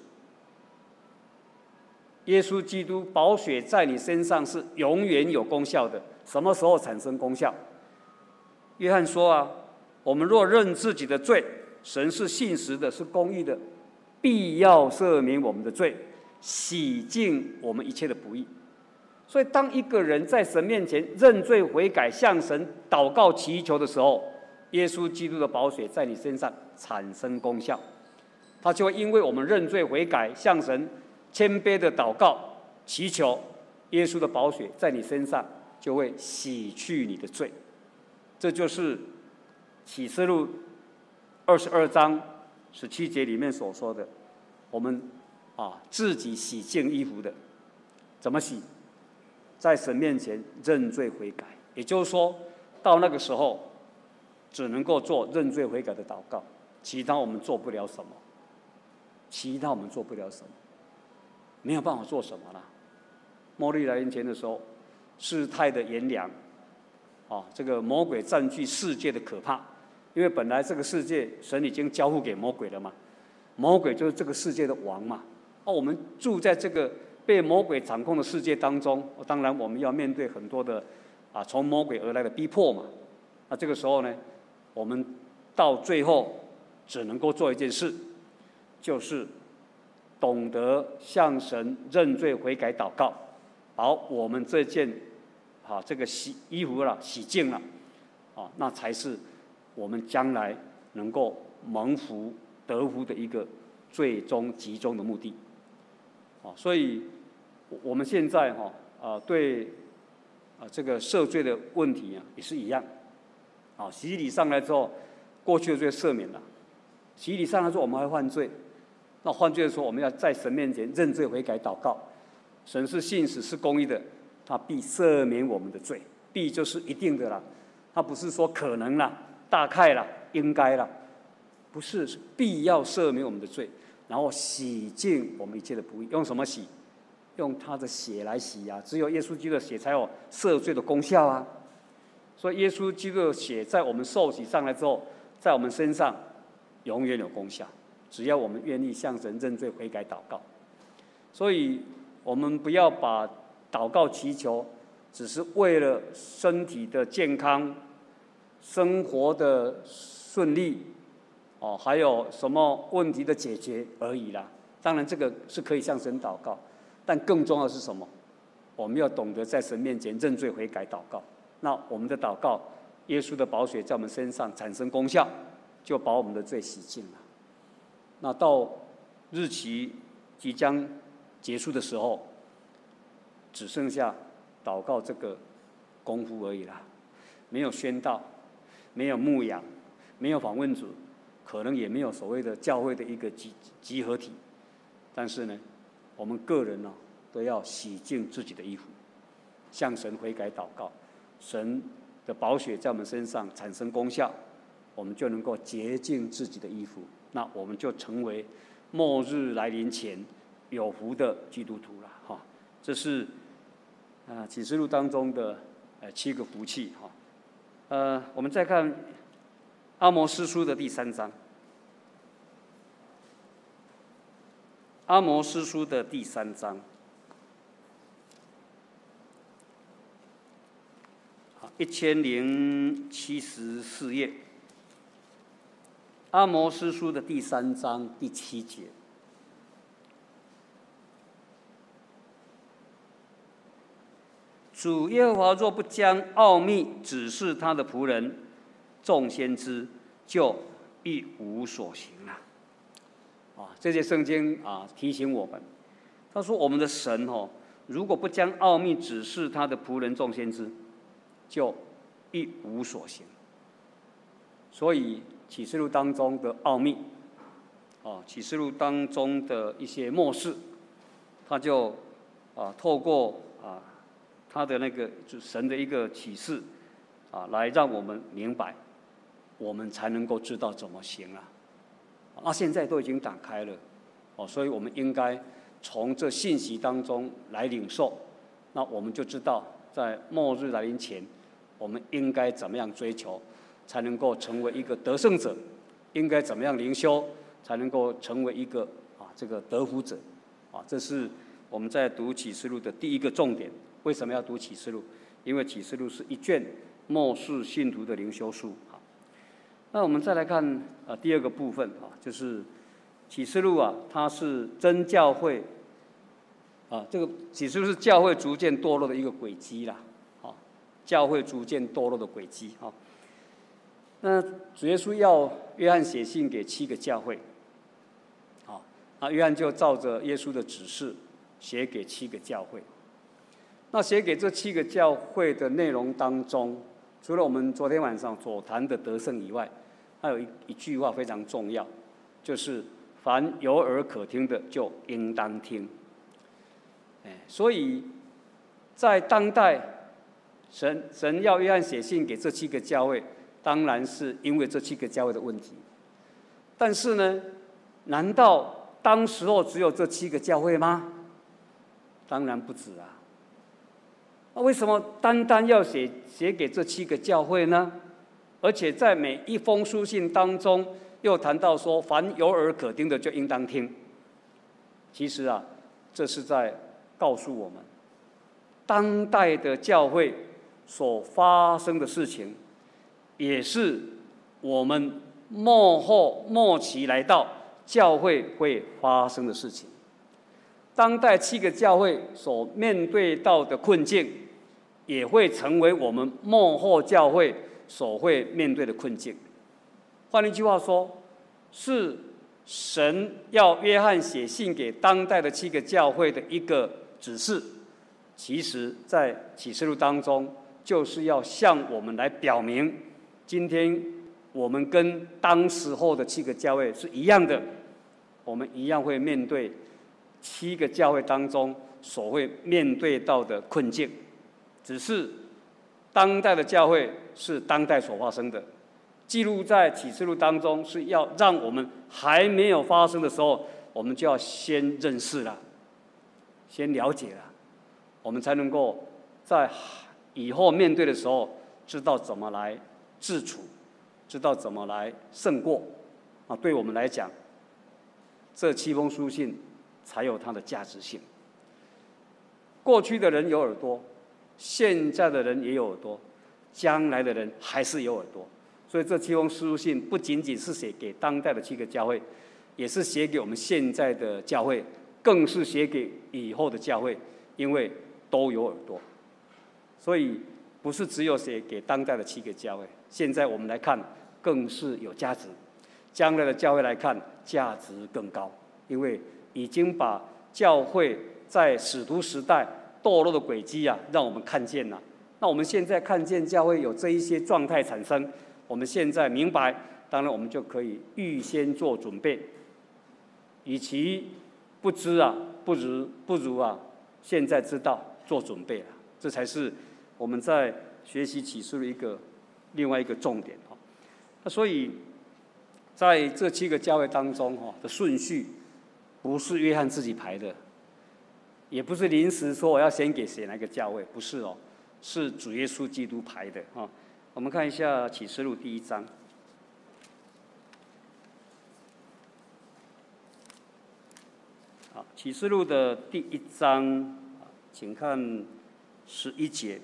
耶稣基督宝血在你身上是永远有功效的。什么时候产生功效？约翰说我们若认自己的罪，神是信实的，是公义的，必要赦免我们的罪，洗净我们一切的不义。所以当一个人在神面前认罪悔改，向神祷告祈求的时候，耶稣基督的宝血在你身上产生功效，他就会因为我们认罪悔改，向神谦卑的祷告祈求，耶稣的宝血在你身上就会洗去你的罪。这就是启示录22章17节里面所说的： 我们自己洗净衣服的，怎么洗？在神面前认罪悔改，也就是说，到那个时候，只能够做认罪悔改的祷告，其他我们做不了什么，没有办法做什么了。末日来临前的时候，世态的炎凉，这个魔鬼占据世界的可怕，因为本来这个世界神已经交付给魔鬼了嘛，魔鬼就是这个世界的王嘛，我们住在这个被魔鬼掌控的世界当中，当然我们要面对很多的从魔鬼而来的逼迫嘛。那这个时候呢，我们到最后只能够做一件事，就是懂得向神认罪悔改祷告，把我们这件这个衣服洗净了，那才是我们将来能够蒙福得福的一个最终集中的目的。所以我们现在对这个赦罪的问题也是一样，洗礼上来之后，过去的罪赦免了，洗礼上来之后我们还犯罪，那犯罪的时候我们要在神面前认罪悔改祷告，神是信实是公义的，他必赦免我们的罪，必就是一定的啦，他不是说可能啦、大概啦、应该啦，不是，是必要赦免我们的罪，然后洗净我们一切的不义。用什么洗？用他的血来洗啊！只有耶稣基督的血才有赦罪的功效啊！所以耶稣基督的血在我们受洗上来之后，在我们身上永远有功效，只要我们愿意向神认罪悔改祷告。所以我们不要把祷告祈求只是为了身体的健康、生活的顺利，还有什么问题的解决而已啦。当然这个是可以向神祷告，但更重要的是什么？我们要懂得在神面前认罪悔改祷告。那我们的祷告，耶稣的宝血在我们身上产生功效，就把我们的罪洗净了。那到日期即将结束的时候，只剩下祷告这个功夫而已啦，没有宣道，没有牧养，没有访问组，可能也没有所谓的教会的一个集合体，但是呢，我们个人都要洗净自己的衣服，向神悔改祷告，神的宝血在我们身上产生功效，我们就能够洁净自己的衣服，那我们就成为末日来临前有福的基督徒了哈。这是启示录当中的7个福气哈。我们再看阿摩司书的第3章。阿摩司书的第3章，1074页。阿摩司书的第3章第7节。主耶和华若不将奥秘指示他的仆人众先知，就一无所行了。这些圣经提醒我们，他说我们的神如果不将奥秘指示他的仆人众先知，就一无所行。所以启示录当中的奥秘，启示录当中的一些默示，他就透过他的那个就神的一个启示来让我们明白，我们才能够知道怎么行啊。现在都已经打开了，所以我们应该从这信息当中来领受，那我们就知道在末日来临前，我们应该怎么样追求，才能够成为一个得胜者；应该怎么样灵修，才能够成为一个这个得福者。这是我们在读启示录的第一个重点。为什么要读启示录？因为启示录是一卷末世信徒的灵修书。那我们再来看第二个部分就是启示录它是真教会这个启示录是教会逐渐堕落的一个轨迹啦，教会逐渐堕落的轨迹那主耶稣要约翰写信给7个教会，那约翰就照着耶稣的指示写给7个教会。那写给这7个教会的内容当中，除了我们昨天晚上所谈的得胜以外，还有一句话非常重要，就是凡有耳可听的，就应当听。所以在当代，神要约翰写信给这7个教会，当然是因为这7个教会的问题。但是呢，难道当时候只有这7个教会吗？当然不止啊。那为什么单单要写给这7个教会呢？而且在每一封书信当中，又谈到说，凡有耳可听的，就应当听。其实啊，这是在告诉我们，当代的教会所发生的事情，也是我们末期来到教会会发生的事情。当代7个教会所面对到的困境，也会成为我们末后教会所会面对的困境。换一句话说，是神要约翰写信给当代的7个教会的一个指示。其实在启示录当中，就是要向我们来表明，今天我们跟当时候的7个教会是一样的，我们一样会面对7个教会当中所会面对到的困境。只是当代的教会是当代所发生的，记录在启示录当中，是要让我们还没有发生的时候，我们就要先认识了，先了解了，我们才能够在以后面对的时候，知道怎么来自处，知道怎么来胜过。对我们来讲，这7封书信才有它的价值性。过去的人有耳朵，现在的人也有耳朵，将来的人还是有耳朵。所以这7封书信不仅仅是写给当代的7个教会，也是写给我们现在的教会，更是写给以后的教会，因为都有耳朵。所以不是只有写给当代的7个教会，现在我们来看更是有价值，将来的教会来看价值更高，因为已经把教会在使徒时代堕落的轨迹让我们看见了。那我们现在看见教会有这一些状态产生，我们现在明白，当然我们就可以预先做准备，与其不知不如现在知道做准备了，这才是我们在学习启示的另外一个重点。那所以在这7个教会当中的顺序，不是约翰自己排的，也不是临时说我要先给谁哪个教会，不是哦，是主耶稣基督排的。我们看一下启示录第1章。好，启示录的第1章，请看11节。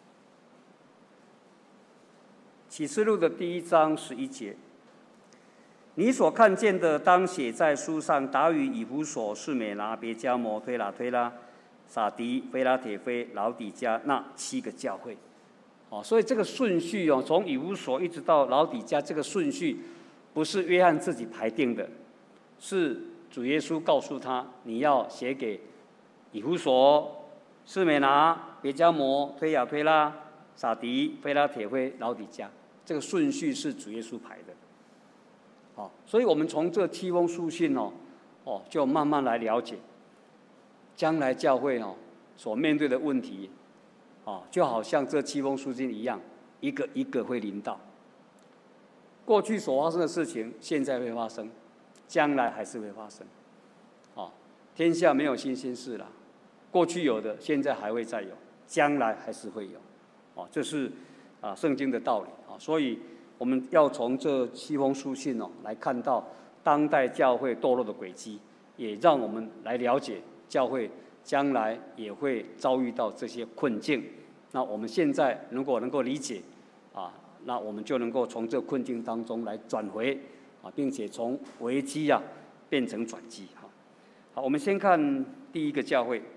启示录的第1章11节，你所看见的，当写在书上，达于以弗所、士美拿、别迦摩、推拉、撒狄、非拉铁非、老底嘉那7个教会。所以这个顺序从以弗所一直到老底嘉，这个顺序不是约翰自己排定的，是主耶稣告诉他，你要写给以弗所、士美拿、别迦摩、推拉、撒狄、非拉铁非、老底嘉，这个顺序是主耶稣排的。所以我们从这7封书信就慢慢来了解，将来教会所面对的问题，就好像这7封书信一样，一个一个会临到。过去所发生的事情，现在会发生，将来还是会发生。天下没有新鲜事了，过去有的，现在还会再有，将来还是会有。这是圣经的道理。所以我们要从这7封书信来看到当代教会堕落的轨迹，也让我们来了解教会将来也会遭遇到这些困境。那我们现在如果能够理解那我们就能够从这困境当中来转回并且从危机变成转机。好，我们先看第一个教会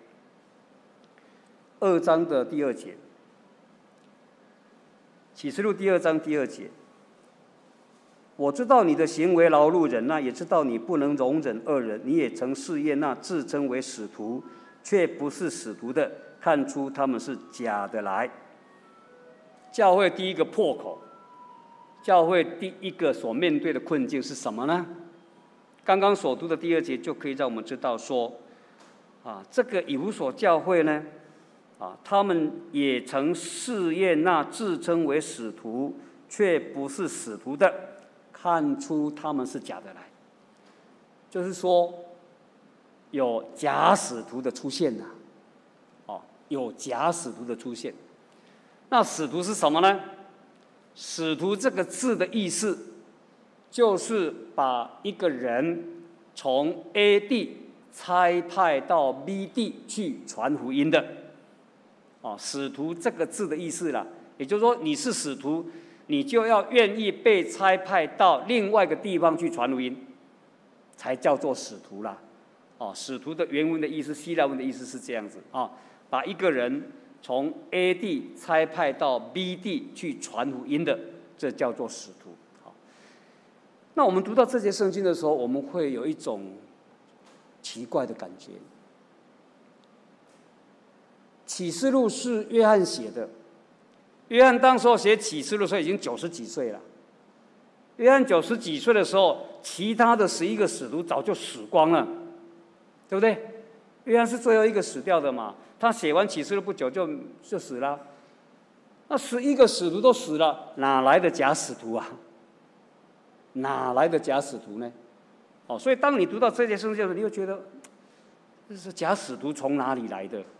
，2章的第2节，启示录第2章第2节。我知道你的行为劳碌忍耐，也知道你不能容忍恶人，你也曾试验那自称为使徒却不是使徒的，看出他们是假的来。教会第一个破口，教会第一个所面对的困境是什么呢？ 刚刚所读的第2节就可以让我们知道说，这个以弗所教会呢，他们也曾试验那自称为使徒却不是使徒的，看出他们是假的来。就是说，有假使徒的出现呐，有假使徒的出现。那使徒是什么呢？使徒这个字的意思，就是把一个人从 A 地差派到 B 地去传福音的。使徒这个字的意思啦，也就是说，你是使徒，你就要愿意被差派到另外一个地方去传福音，才叫做使徒啦。使徒的原文的意思，希腊文的意思是这样子把一个人从 A 地差派到 B 地去传福音的，这叫做使徒。那我们读到这节圣经的时候，我们会有一种奇怪的感觉。启示录是约翰写的，约翰当时候写启示录的时候已经90几岁了。约翰90几岁的时候，其他的11个使徒早就死光了，对不对？约翰是最后一个死掉的嘛，他写完启示录不久就死了。那11个使徒都死了，哪来的假使徒啊？哪来的假使徒呢？所以当你读到这节圣经的时候，你会觉得这是假使徒从哪里来的？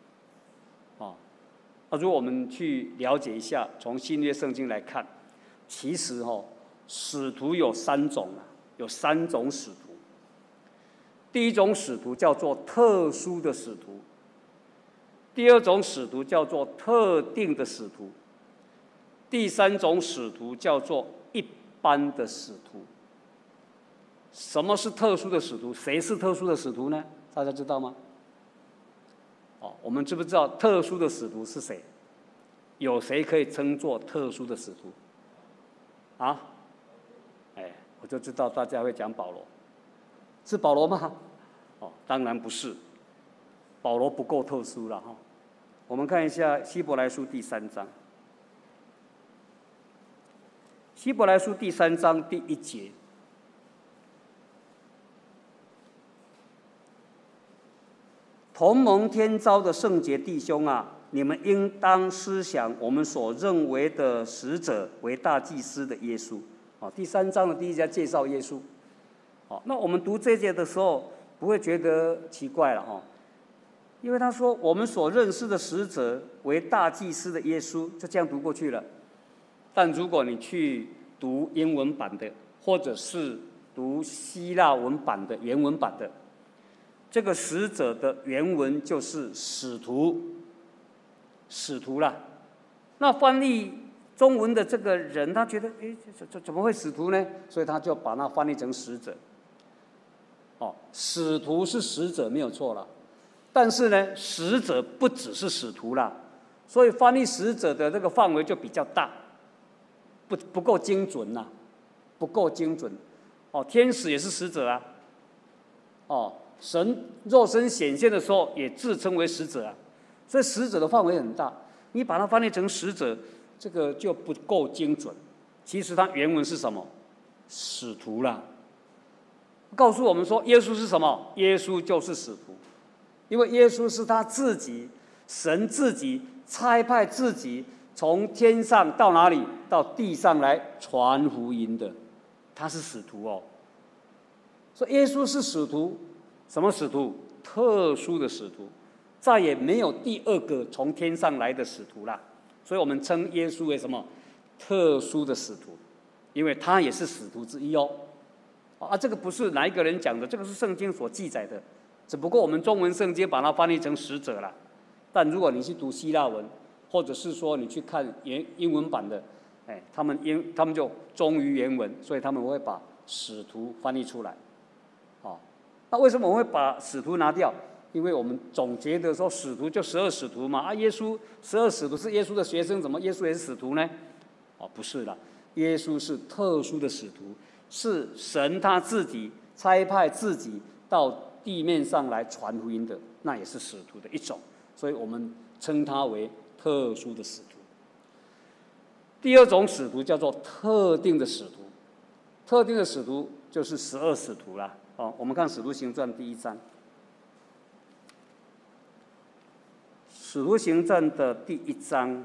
如果我们去了解一下，从新约圣经来看，其实使徒有3种有3种使徒。第一种使徒叫做特殊的使徒，第二种使徒叫做特定的使徒，第3种使徒叫做一般的使徒。什么是特殊的使徒？谁是特殊的使徒呢？大家知道吗？我们知不知道特殊的使徒是谁？有谁可以称作特殊的使徒？我就知道大家会讲保罗，是保罗吗？当然不是，保罗不够特殊了我们看一下希伯来书第3章，希伯来书第3章第1节。同蒙天召的圣洁弟兄啊，你们应当思想我们所认为的使者为大祭司的耶稣。第3章的第1节介绍耶稣。那我们读这节的时候，不会觉得奇怪了因为他说我们所认识的使者为大祭司的耶稣，就这样读过去了。但如果你去读英文版的，或者是读希腊文版的原文版的，这个使者的原文就是使徒，使徒啦。那翻译中文的这个人，他觉得，这怎么会使徒呢？所以他就把它翻译成使者。使徒是使者没有错啦，但是呢，使者不只是使徒啦，所以翻译使者的这个范围就比较大，不够精准啦，不够精准。天使也是使者啊。神肉身显现的时候，也自称为使者所以使者的范围很大。你把它翻译成使者，这个就不够精准。其实它原文是什么？使徒啦。告诉我们说，耶稣是什么？耶稣就是使徒，因为耶稣是他自己，神自己差派自己从天上到哪里？到地上来传福音的，他是使徒所以耶稣是使徒。什么使徒？特殊的使徒，再也没有第2个从天上来的使徒啦。所以我们称耶稣为什么？特殊的使徒，因为他也是使徒之一这个不是哪一个人讲的，这个是圣经所记载的，只不过我们中文圣经把它翻译成使者啦。但如果你去读希腊文，或者是说你去看英文版的，他们就忠于原文，所以他们会把使徒翻译出来。那为什么我们会把使徒拿掉？因为我们总结的时候，使徒就12使徒嘛。耶稣12使徒是耶稣的学生，怎么耶稣也是使徒呢？不是啦，耶稣是特殊的使徒，是神他自己差派自己到地面上来传福音的，那也是使徒的一种，所以我们称他为特殊的使徒。第2种使徒叫做特定的使徒，特定的使徒就是12使徒啦。哦，我们看《使徒行传》第1章，《使徒行传》的第1章，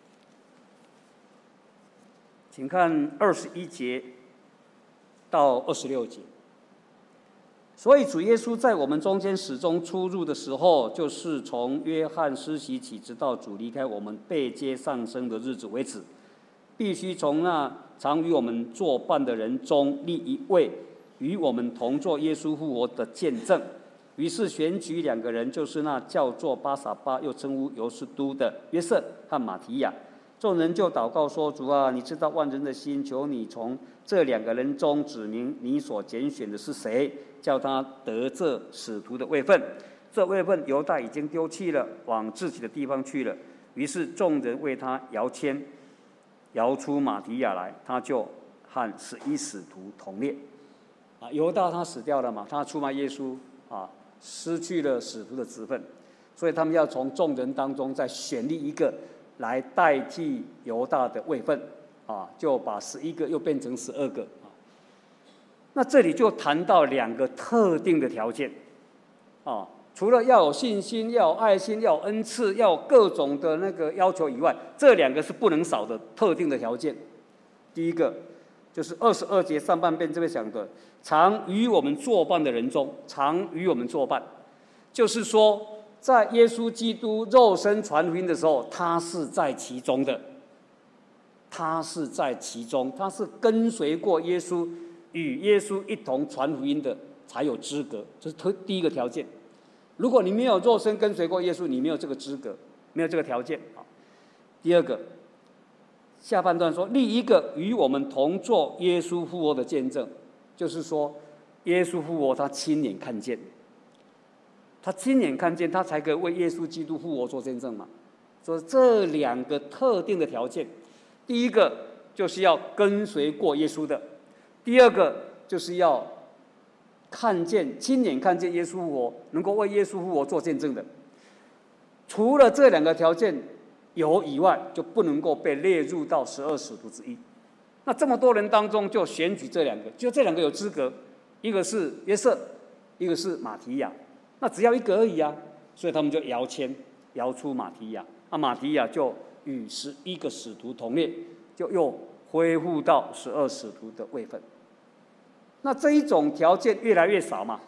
请看21节到26节。所以主耶稣在我们中间始终出入的时候，就是从约翰施洗起，直到主离开我们被接上升的日子为止，必须从那常与我们作伴的人中立一位，与我们同作耶稣复活的见证。于是选举2个人，就是那叫做巴撒巴，又称呼犹士都的约瑟和马提亚。众人就祷告说：主啊，你知道万人的心，求你从这2个人中指明你所拣选的是谁，叫他得这使徒的位分。这位分犹大已经丢弃了，往自己的地方去了。于是众人为他摇签，摇出马提亚来，他就和11使徒同列。犹大他死掉了嘛，他出卖耶稣失去了使徒的职分，所以他们要从众人当中再选立一个来代替犹大的位分，就把11个又变成12个。那这里就谈到2个特定的条件，除了要有信心、要有爱心、要有恩赐、要有各种的那个要求以外，这2个是不能少的特定的条件。第一个就是22节上半边这边讲的，常与我们作伴的人中，常与我们作伴，就是说，在耶稣基督肉身传福音的时候，他是在其中的，他是在其中，他是跟随过耶稣，与耶稣一同传福音的，才有资格，这是第一个条件。如果你没有肉身跟随过耶稣，你没有这个资格，没有这个条件。第二个，下半段说，立一个与我们同作耶稣复活的见证，就是说，耶稣复活他亲眼看见，他亲眼看见，他才可以为耶稣基督复活做见证嘛。所以这2个特定的条件，第一个就是要跟随过耶稣的，第二个就是要看见、亲眼看见耶稣复活，能够为耶稣复活做见证的。除了这2个条件有以外，就不能够被列入到12使徒之一。那这么多人当中，就选举这2个，就这2个有资格，一个是约瑟，一个是马提亚，那只要1个而已啊。所以他们就摇签，摇出马提亚，那马提亚就与11个使徒同列，就又恢复到12使徒的位分。那这一种条件越来越少嘛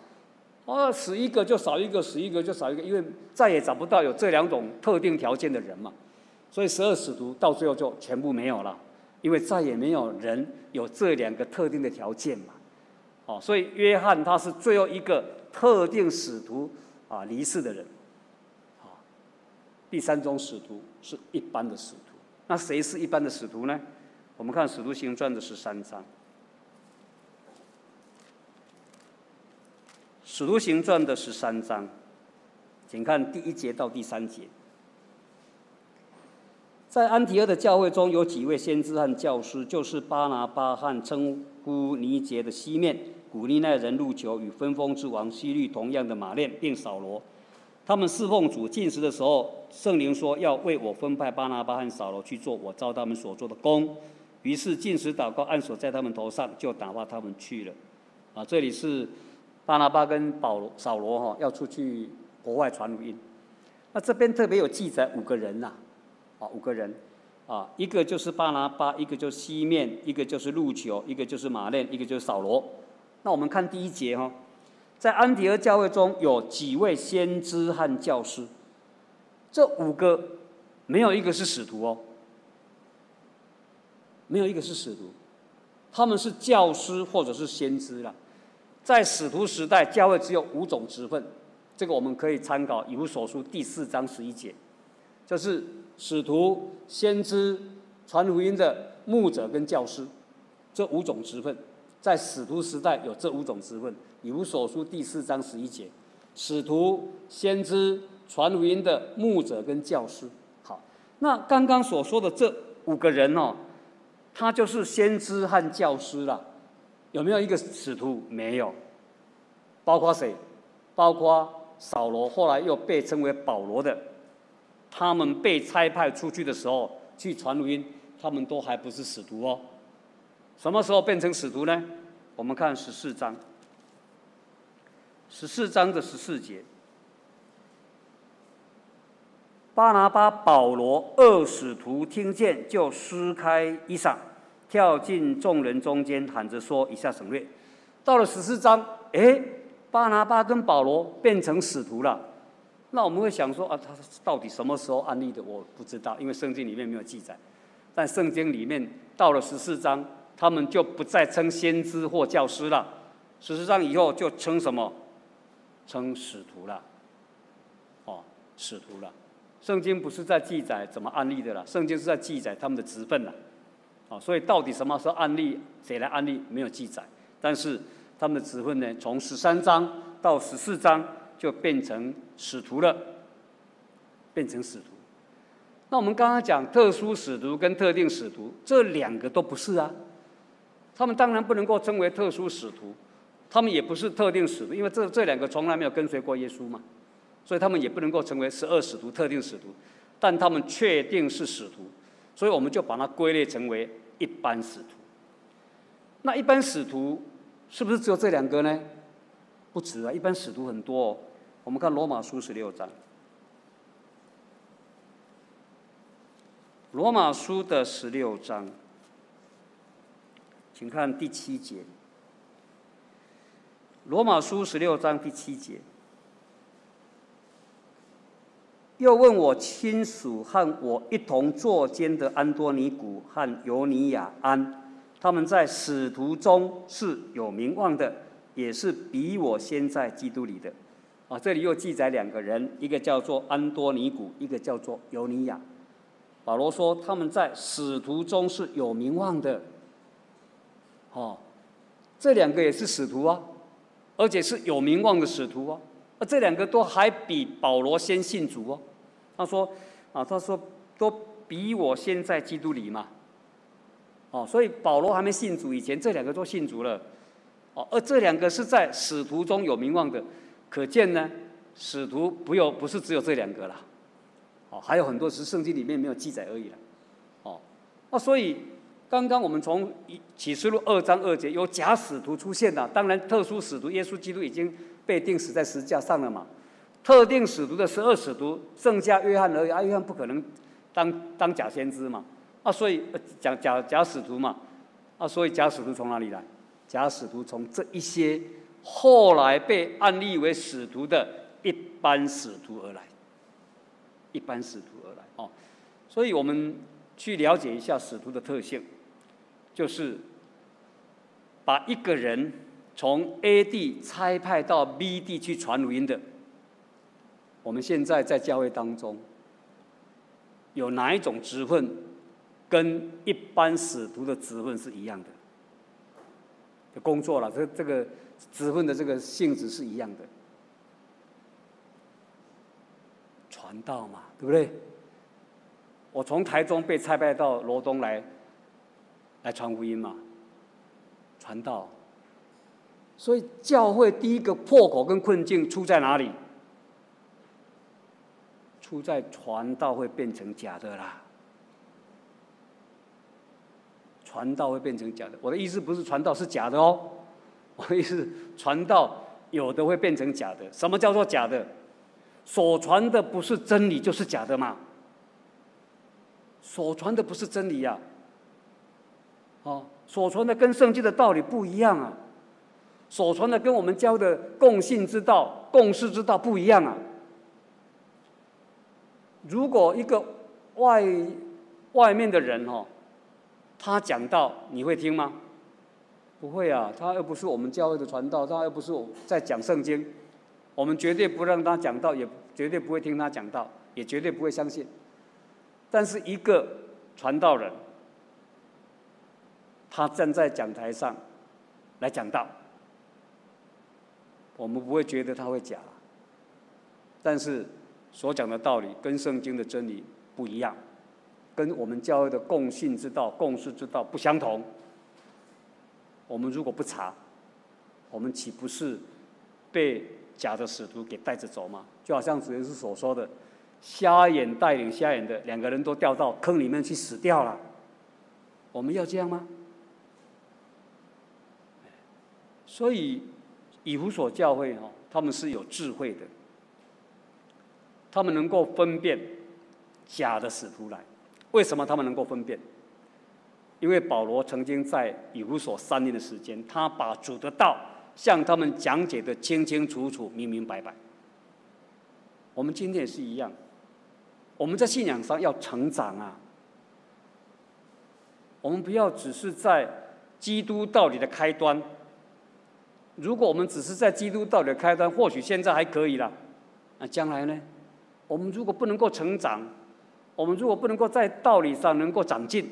，11个就少1个，11个就少1个，因为再也找不到有这2种特定条件的人嘛，所以12使徒到最后就全部没有了，因为再也没有人有这2个特定的条件嘛。所以约翰他是最后一个特定使徒离世的人。第3种使徒是一般的使徒。那谁是一般的使徒呢？我们看《使徒行传》的13章，《使徒行传》的13章，请看第1节到第3节。在安提阿的教会中有几位先知和教师，就是巴拿巴和称呼尼结的西面、古利奈人路求与分封之王希律同样的马念，并扫罗。他们侍奉主禁食的时候，圣灵说要为我分派巴拿巴和扫罗去做我照他们所做的工。于是禁食祷告，按手在他们头上，就打发他们去了。这里是巴拿巴跟扫罗要出去国外传福音。那这边特别有记载5个人5个人一个就是巴拿巴，一个就是西面，一个就是路求，一个就是马念，一个就是扫罗。那我们看第1节在安提阿教会中有几位先知和教师，这5个没有一个是使徒没有一个是使徒，他们是教师或者是先知啦。在使徒时代，教会只有5种职分，这个我们可以参考以弗所书第4章11节，就是使徒、先知、传福音的牧者跟教师，这5种职分。在使徒时代有这5种职分，以弗所书第4章11节，使徒、先知、传福音的牧者跟教师。好，那刚刚所说的这5个人他就是先知和教师啦。有没有一个使徒？没有。包括谁？包括扫罗，后来又被称为保罗的，他们被差派出去的时候去传福音，他们都还不是使徒什么时候变成使徒呢？ 我们看14章，14章的14节，巴拿巴、保罗二使徒听见，就撕开衣裳，跳进众人中间，喊着说：“以下省略。”到了14章，巴拿巴跟保罗变成使徒了。那我们会想说啊，他到底什么时候安立的？我不知道，因为圣经里面没有记载。但圣经里面到了14章，他们就不再称先知或教师了。14章以后就称什么？称使徒了。使徒了。圣经不是在记载怎么安立的了，圣经是在记载他们的职分了。所以到底什么时候安立，谁来安立，没有记载。但是他们的职分呢，从13章到14章就变成使徒了，变成使徒。那我们刚刚讲特殊使徒跟特定使徒，这两个都不是啊。他们当然不能够称为特殊使徒，他们也不是特定使徒，因为这两个从来没有跟随过耶稣嘛，所以他们也不能够成为12使徒、特定使徒，但他们确定是使徒，所以我们就把它归类成为一般使徒。那一般使徒是不是只有这两个呢？不止啊，一般使徒很多哦。我们看罗马书16章，罗马书的16章，请看第7节。罗马书16章第7节，又问我亲属和我一同作监的安多尼古和尤尼亚安，他们在使徒中是有名望的，也是比我先在基督里的。这里又记载两个人，一个叫做安多尼古，一个叫做尤尼亚。保罗说他们在使徒中是有名望的。这两个也是使徒啊，而且是有名望的使徒啊。这两个都还比保罗先信主哦。他说都比我先在基督里嘛。所以保罗还没信主以前，这两个都信主了。而这两个是在使徒中有名望的，可见呢，使徒不是只有这两个啦。还有很多是圣经里面没有记载而已了。所以刚刚我们从启示录2章2节有假使徒出现了，当然特殊使徒耶稣基督已经被钉死在十字架上了嘛。特定使徒的12使徒剩下约翰而已，约翰不可能当假先知嘛。所以假使徒嘛。所以假使徒从哪里来？假使徒从这一些后来被安立为使徒的一般使徒而来。一般使徒而来。所以我们去了解一下使徒的特性，就是把一个人从 A 地差派到 B 地去传福音的。我们现在在教会当中，有哪一种职分跟一般使徒的职分是一样的工作了？这个职分的这个性质是一样的。传道嘛，对不对？我从台中被差派到罗东来传福音嘛，传道。所以教会第一个破口跟困境出在哪里？出在传道会变成假的啦。传道会变成假的，我的意思不是传道是假的哦，我的意思传道有的会变成假的。什么叫做假的？所传的不是真理就是假的嘛。所传的不是真理呀。所传的跟圣经的道理不一样啊。所传的跟我们教的共信之道、共事之道不一样啊。如果一个外面的人他讲道，你会听吗？不会啊，他又不是我们教会的传道，他又不是我在讲圣经，我们绝对不让他讲道，也绝对不会听他讲道，也绝对不会相信。但是一个传道人，他站在讲台上来讲道，我们不会觉得他会假，但是所讲的道理跟圣经的真理不一样，跟我们教会的共信之道、共事之道不相同。我们如果不查，我们岂不是被假的使徒给带着走吗？就好像主耶稣所说的，瞎眼带领瞎眼的两个人都掉到坑里面去死掉了。我们要这样吗？ 所以以弗所教会他们是有智慧的，他们能够分辨假的使徒来。为什么他们能够分辨？因为保罗曾经在以弗所3年的时间，他把主的道向他们讲解的清清楚楚、明明白白。我们今天也是一样，我们在信仰上要成长啊。我们不要只是在基督道理的开端。如果我们只是在基督道理的开端，或许现在还可以啦。那将来呢？我们如果不能够成长，我们如果不能够在道理上能够长进，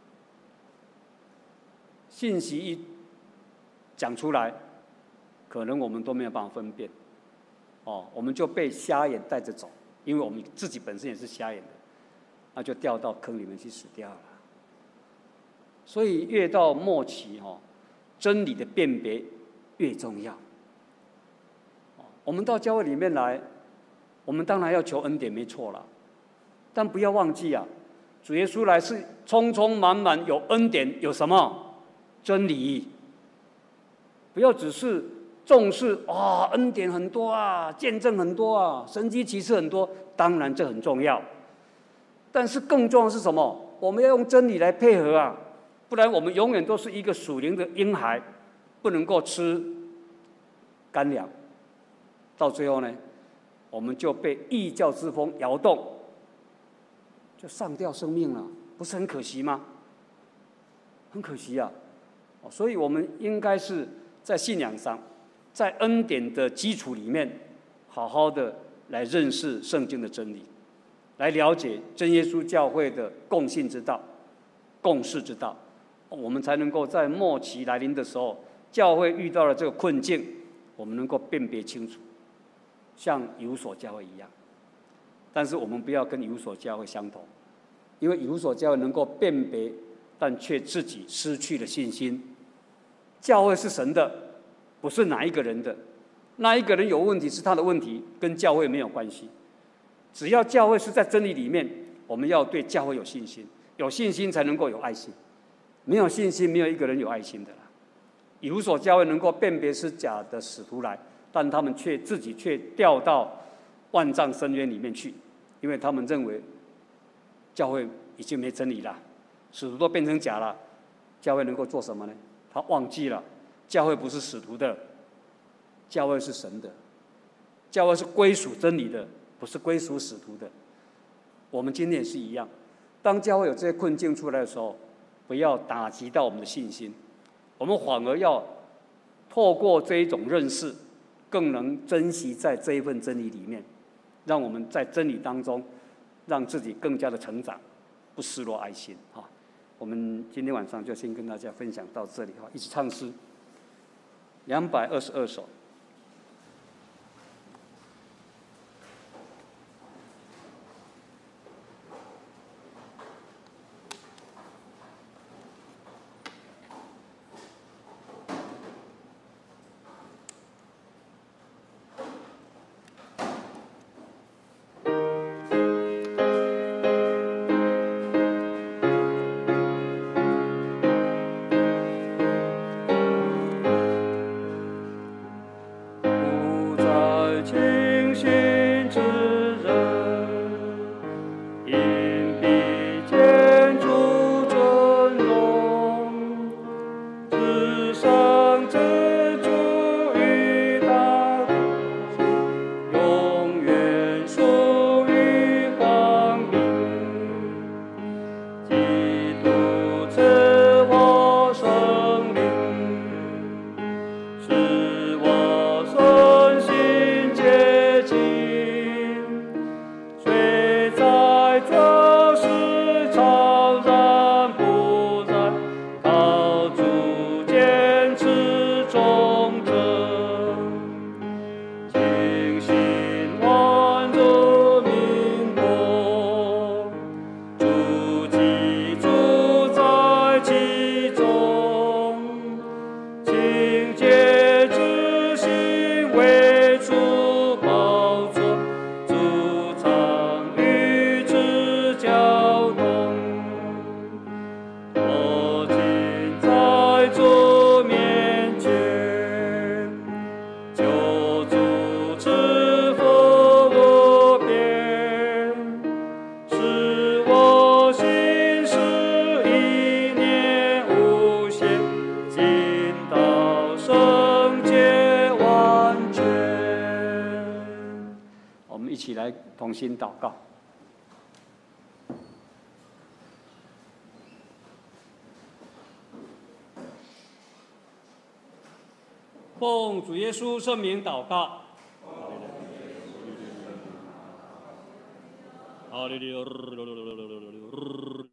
信息一讲出来，可能我们都没有办法分辨。我们就被瞎眼带着走，因为我们自己本身也是瞎眼的，那就掉到坑里面去死掉了。所以越到末期真理的辨别越重要。我们到教会里面来，我们当然要求恩典，没错啦，但不要忘记啊，主耶稣来是充充满满有恩典，有什么真理？不要只是重视恩典很多啊，见证很多啊，神迹奇事很多，当然这很重要。但是更重要的是什么？我们要用真理来配合啊，不然我们永远都是一个属灵的婴孩，不能够吃干粮。到最后呢，我们就被异教之风摇动，就上吊生命了，不是很可惜吗？很可惜啊。所以我们应该是在信仰上，在恩典的基础里面，好好的来认识圣经的真理，来了解真耶稣教会的共信之道、共事之道，我们才能够在末期来临的时候，教会遇到了这个困境，我们能够辨别清楚，像以弗所教会一样。但是我们不要跟以弗所教会相同，因为以弗所教会能够辨别，但却自己失去了信心。教会是神的，不是哪一个人的。那一个人有问题是他的问题，跟教会没有关系。只要教会是在真理里面，我们要对教会有信心，有信心才能够有爱心。没有信心，没有一个人有爱心的啦。以弗所教会能够辨别是假的使徒来，但他们自己却掉到万丈深渊里面去，因为他们认为教会已经没真理了，使徒都变成假了，教会能够做什么呢？他忘记了，教会不是使徒的，教会是神的，教会是归属真理的，不是归属使徒的。我们今天也是一样，当教会有这些困境出来的时候，不要打击到我们的信心，我们反而要透过这一种认识，更能珍惜在这一份真理里面，让我们在真理当中，让自己更加的成长，不失落爱心。我们今天晚上就先跟大家分享到这里，一起唱诗222首。 起来同心祷告。奉主耶稣圣名祷告。哈利路亚。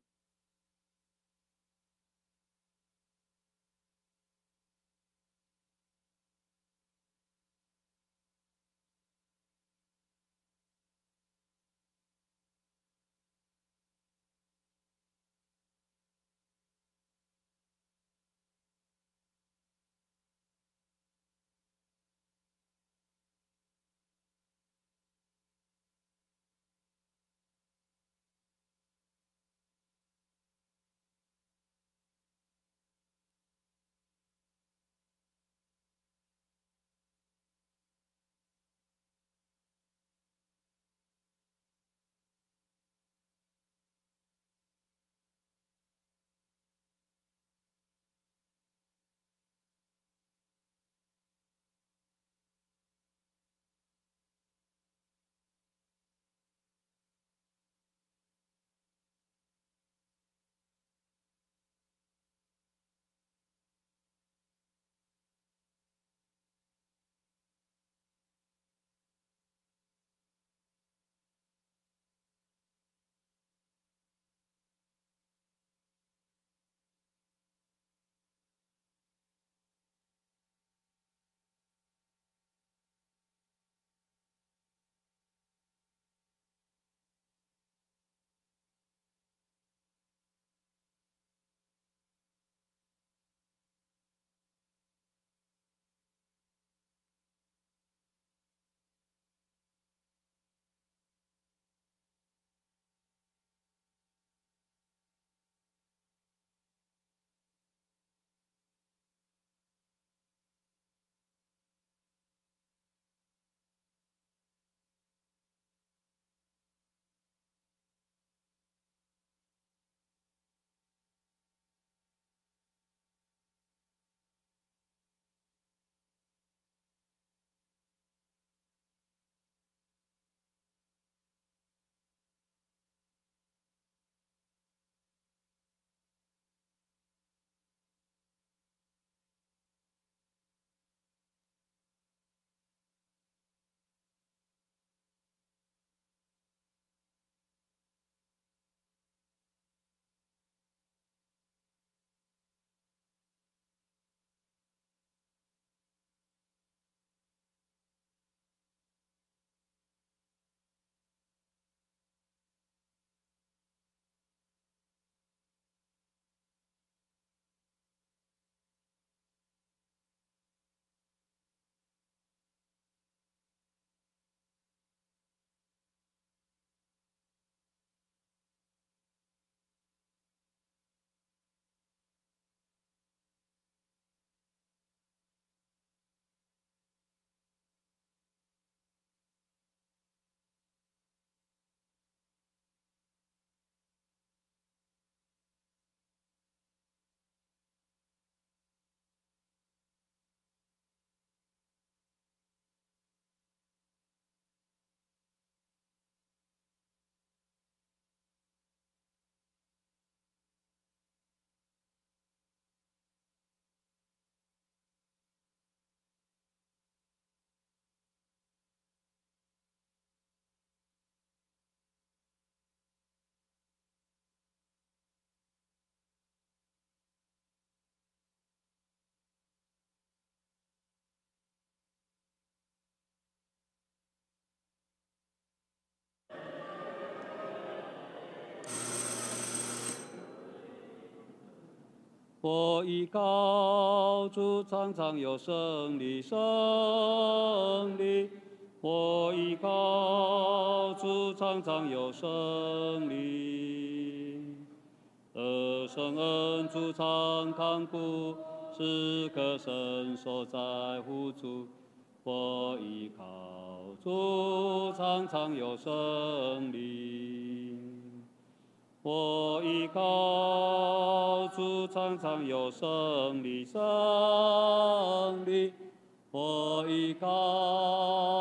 我依靠主常常有胜利，胜利。我依靠主常常有胜利。圣恩主常看顾，时刻伸手在乎主。我依靠主常常有胜利。我依靠主常常有胜利，胜利。我依靠主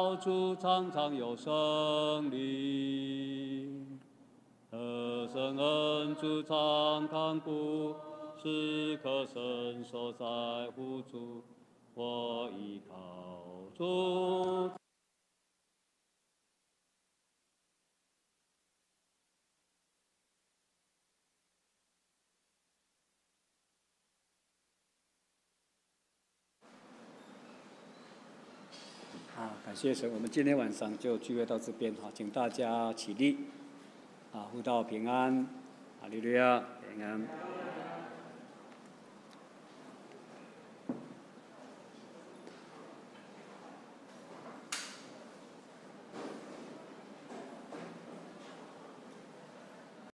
主常常有胜利。得胜恩主常看顾，时刻伸手在乎主，我依靠主。 感谢神，我们今天晚上就聚会到这边哈，请大家起立，互道平安，哈利路亚，平安。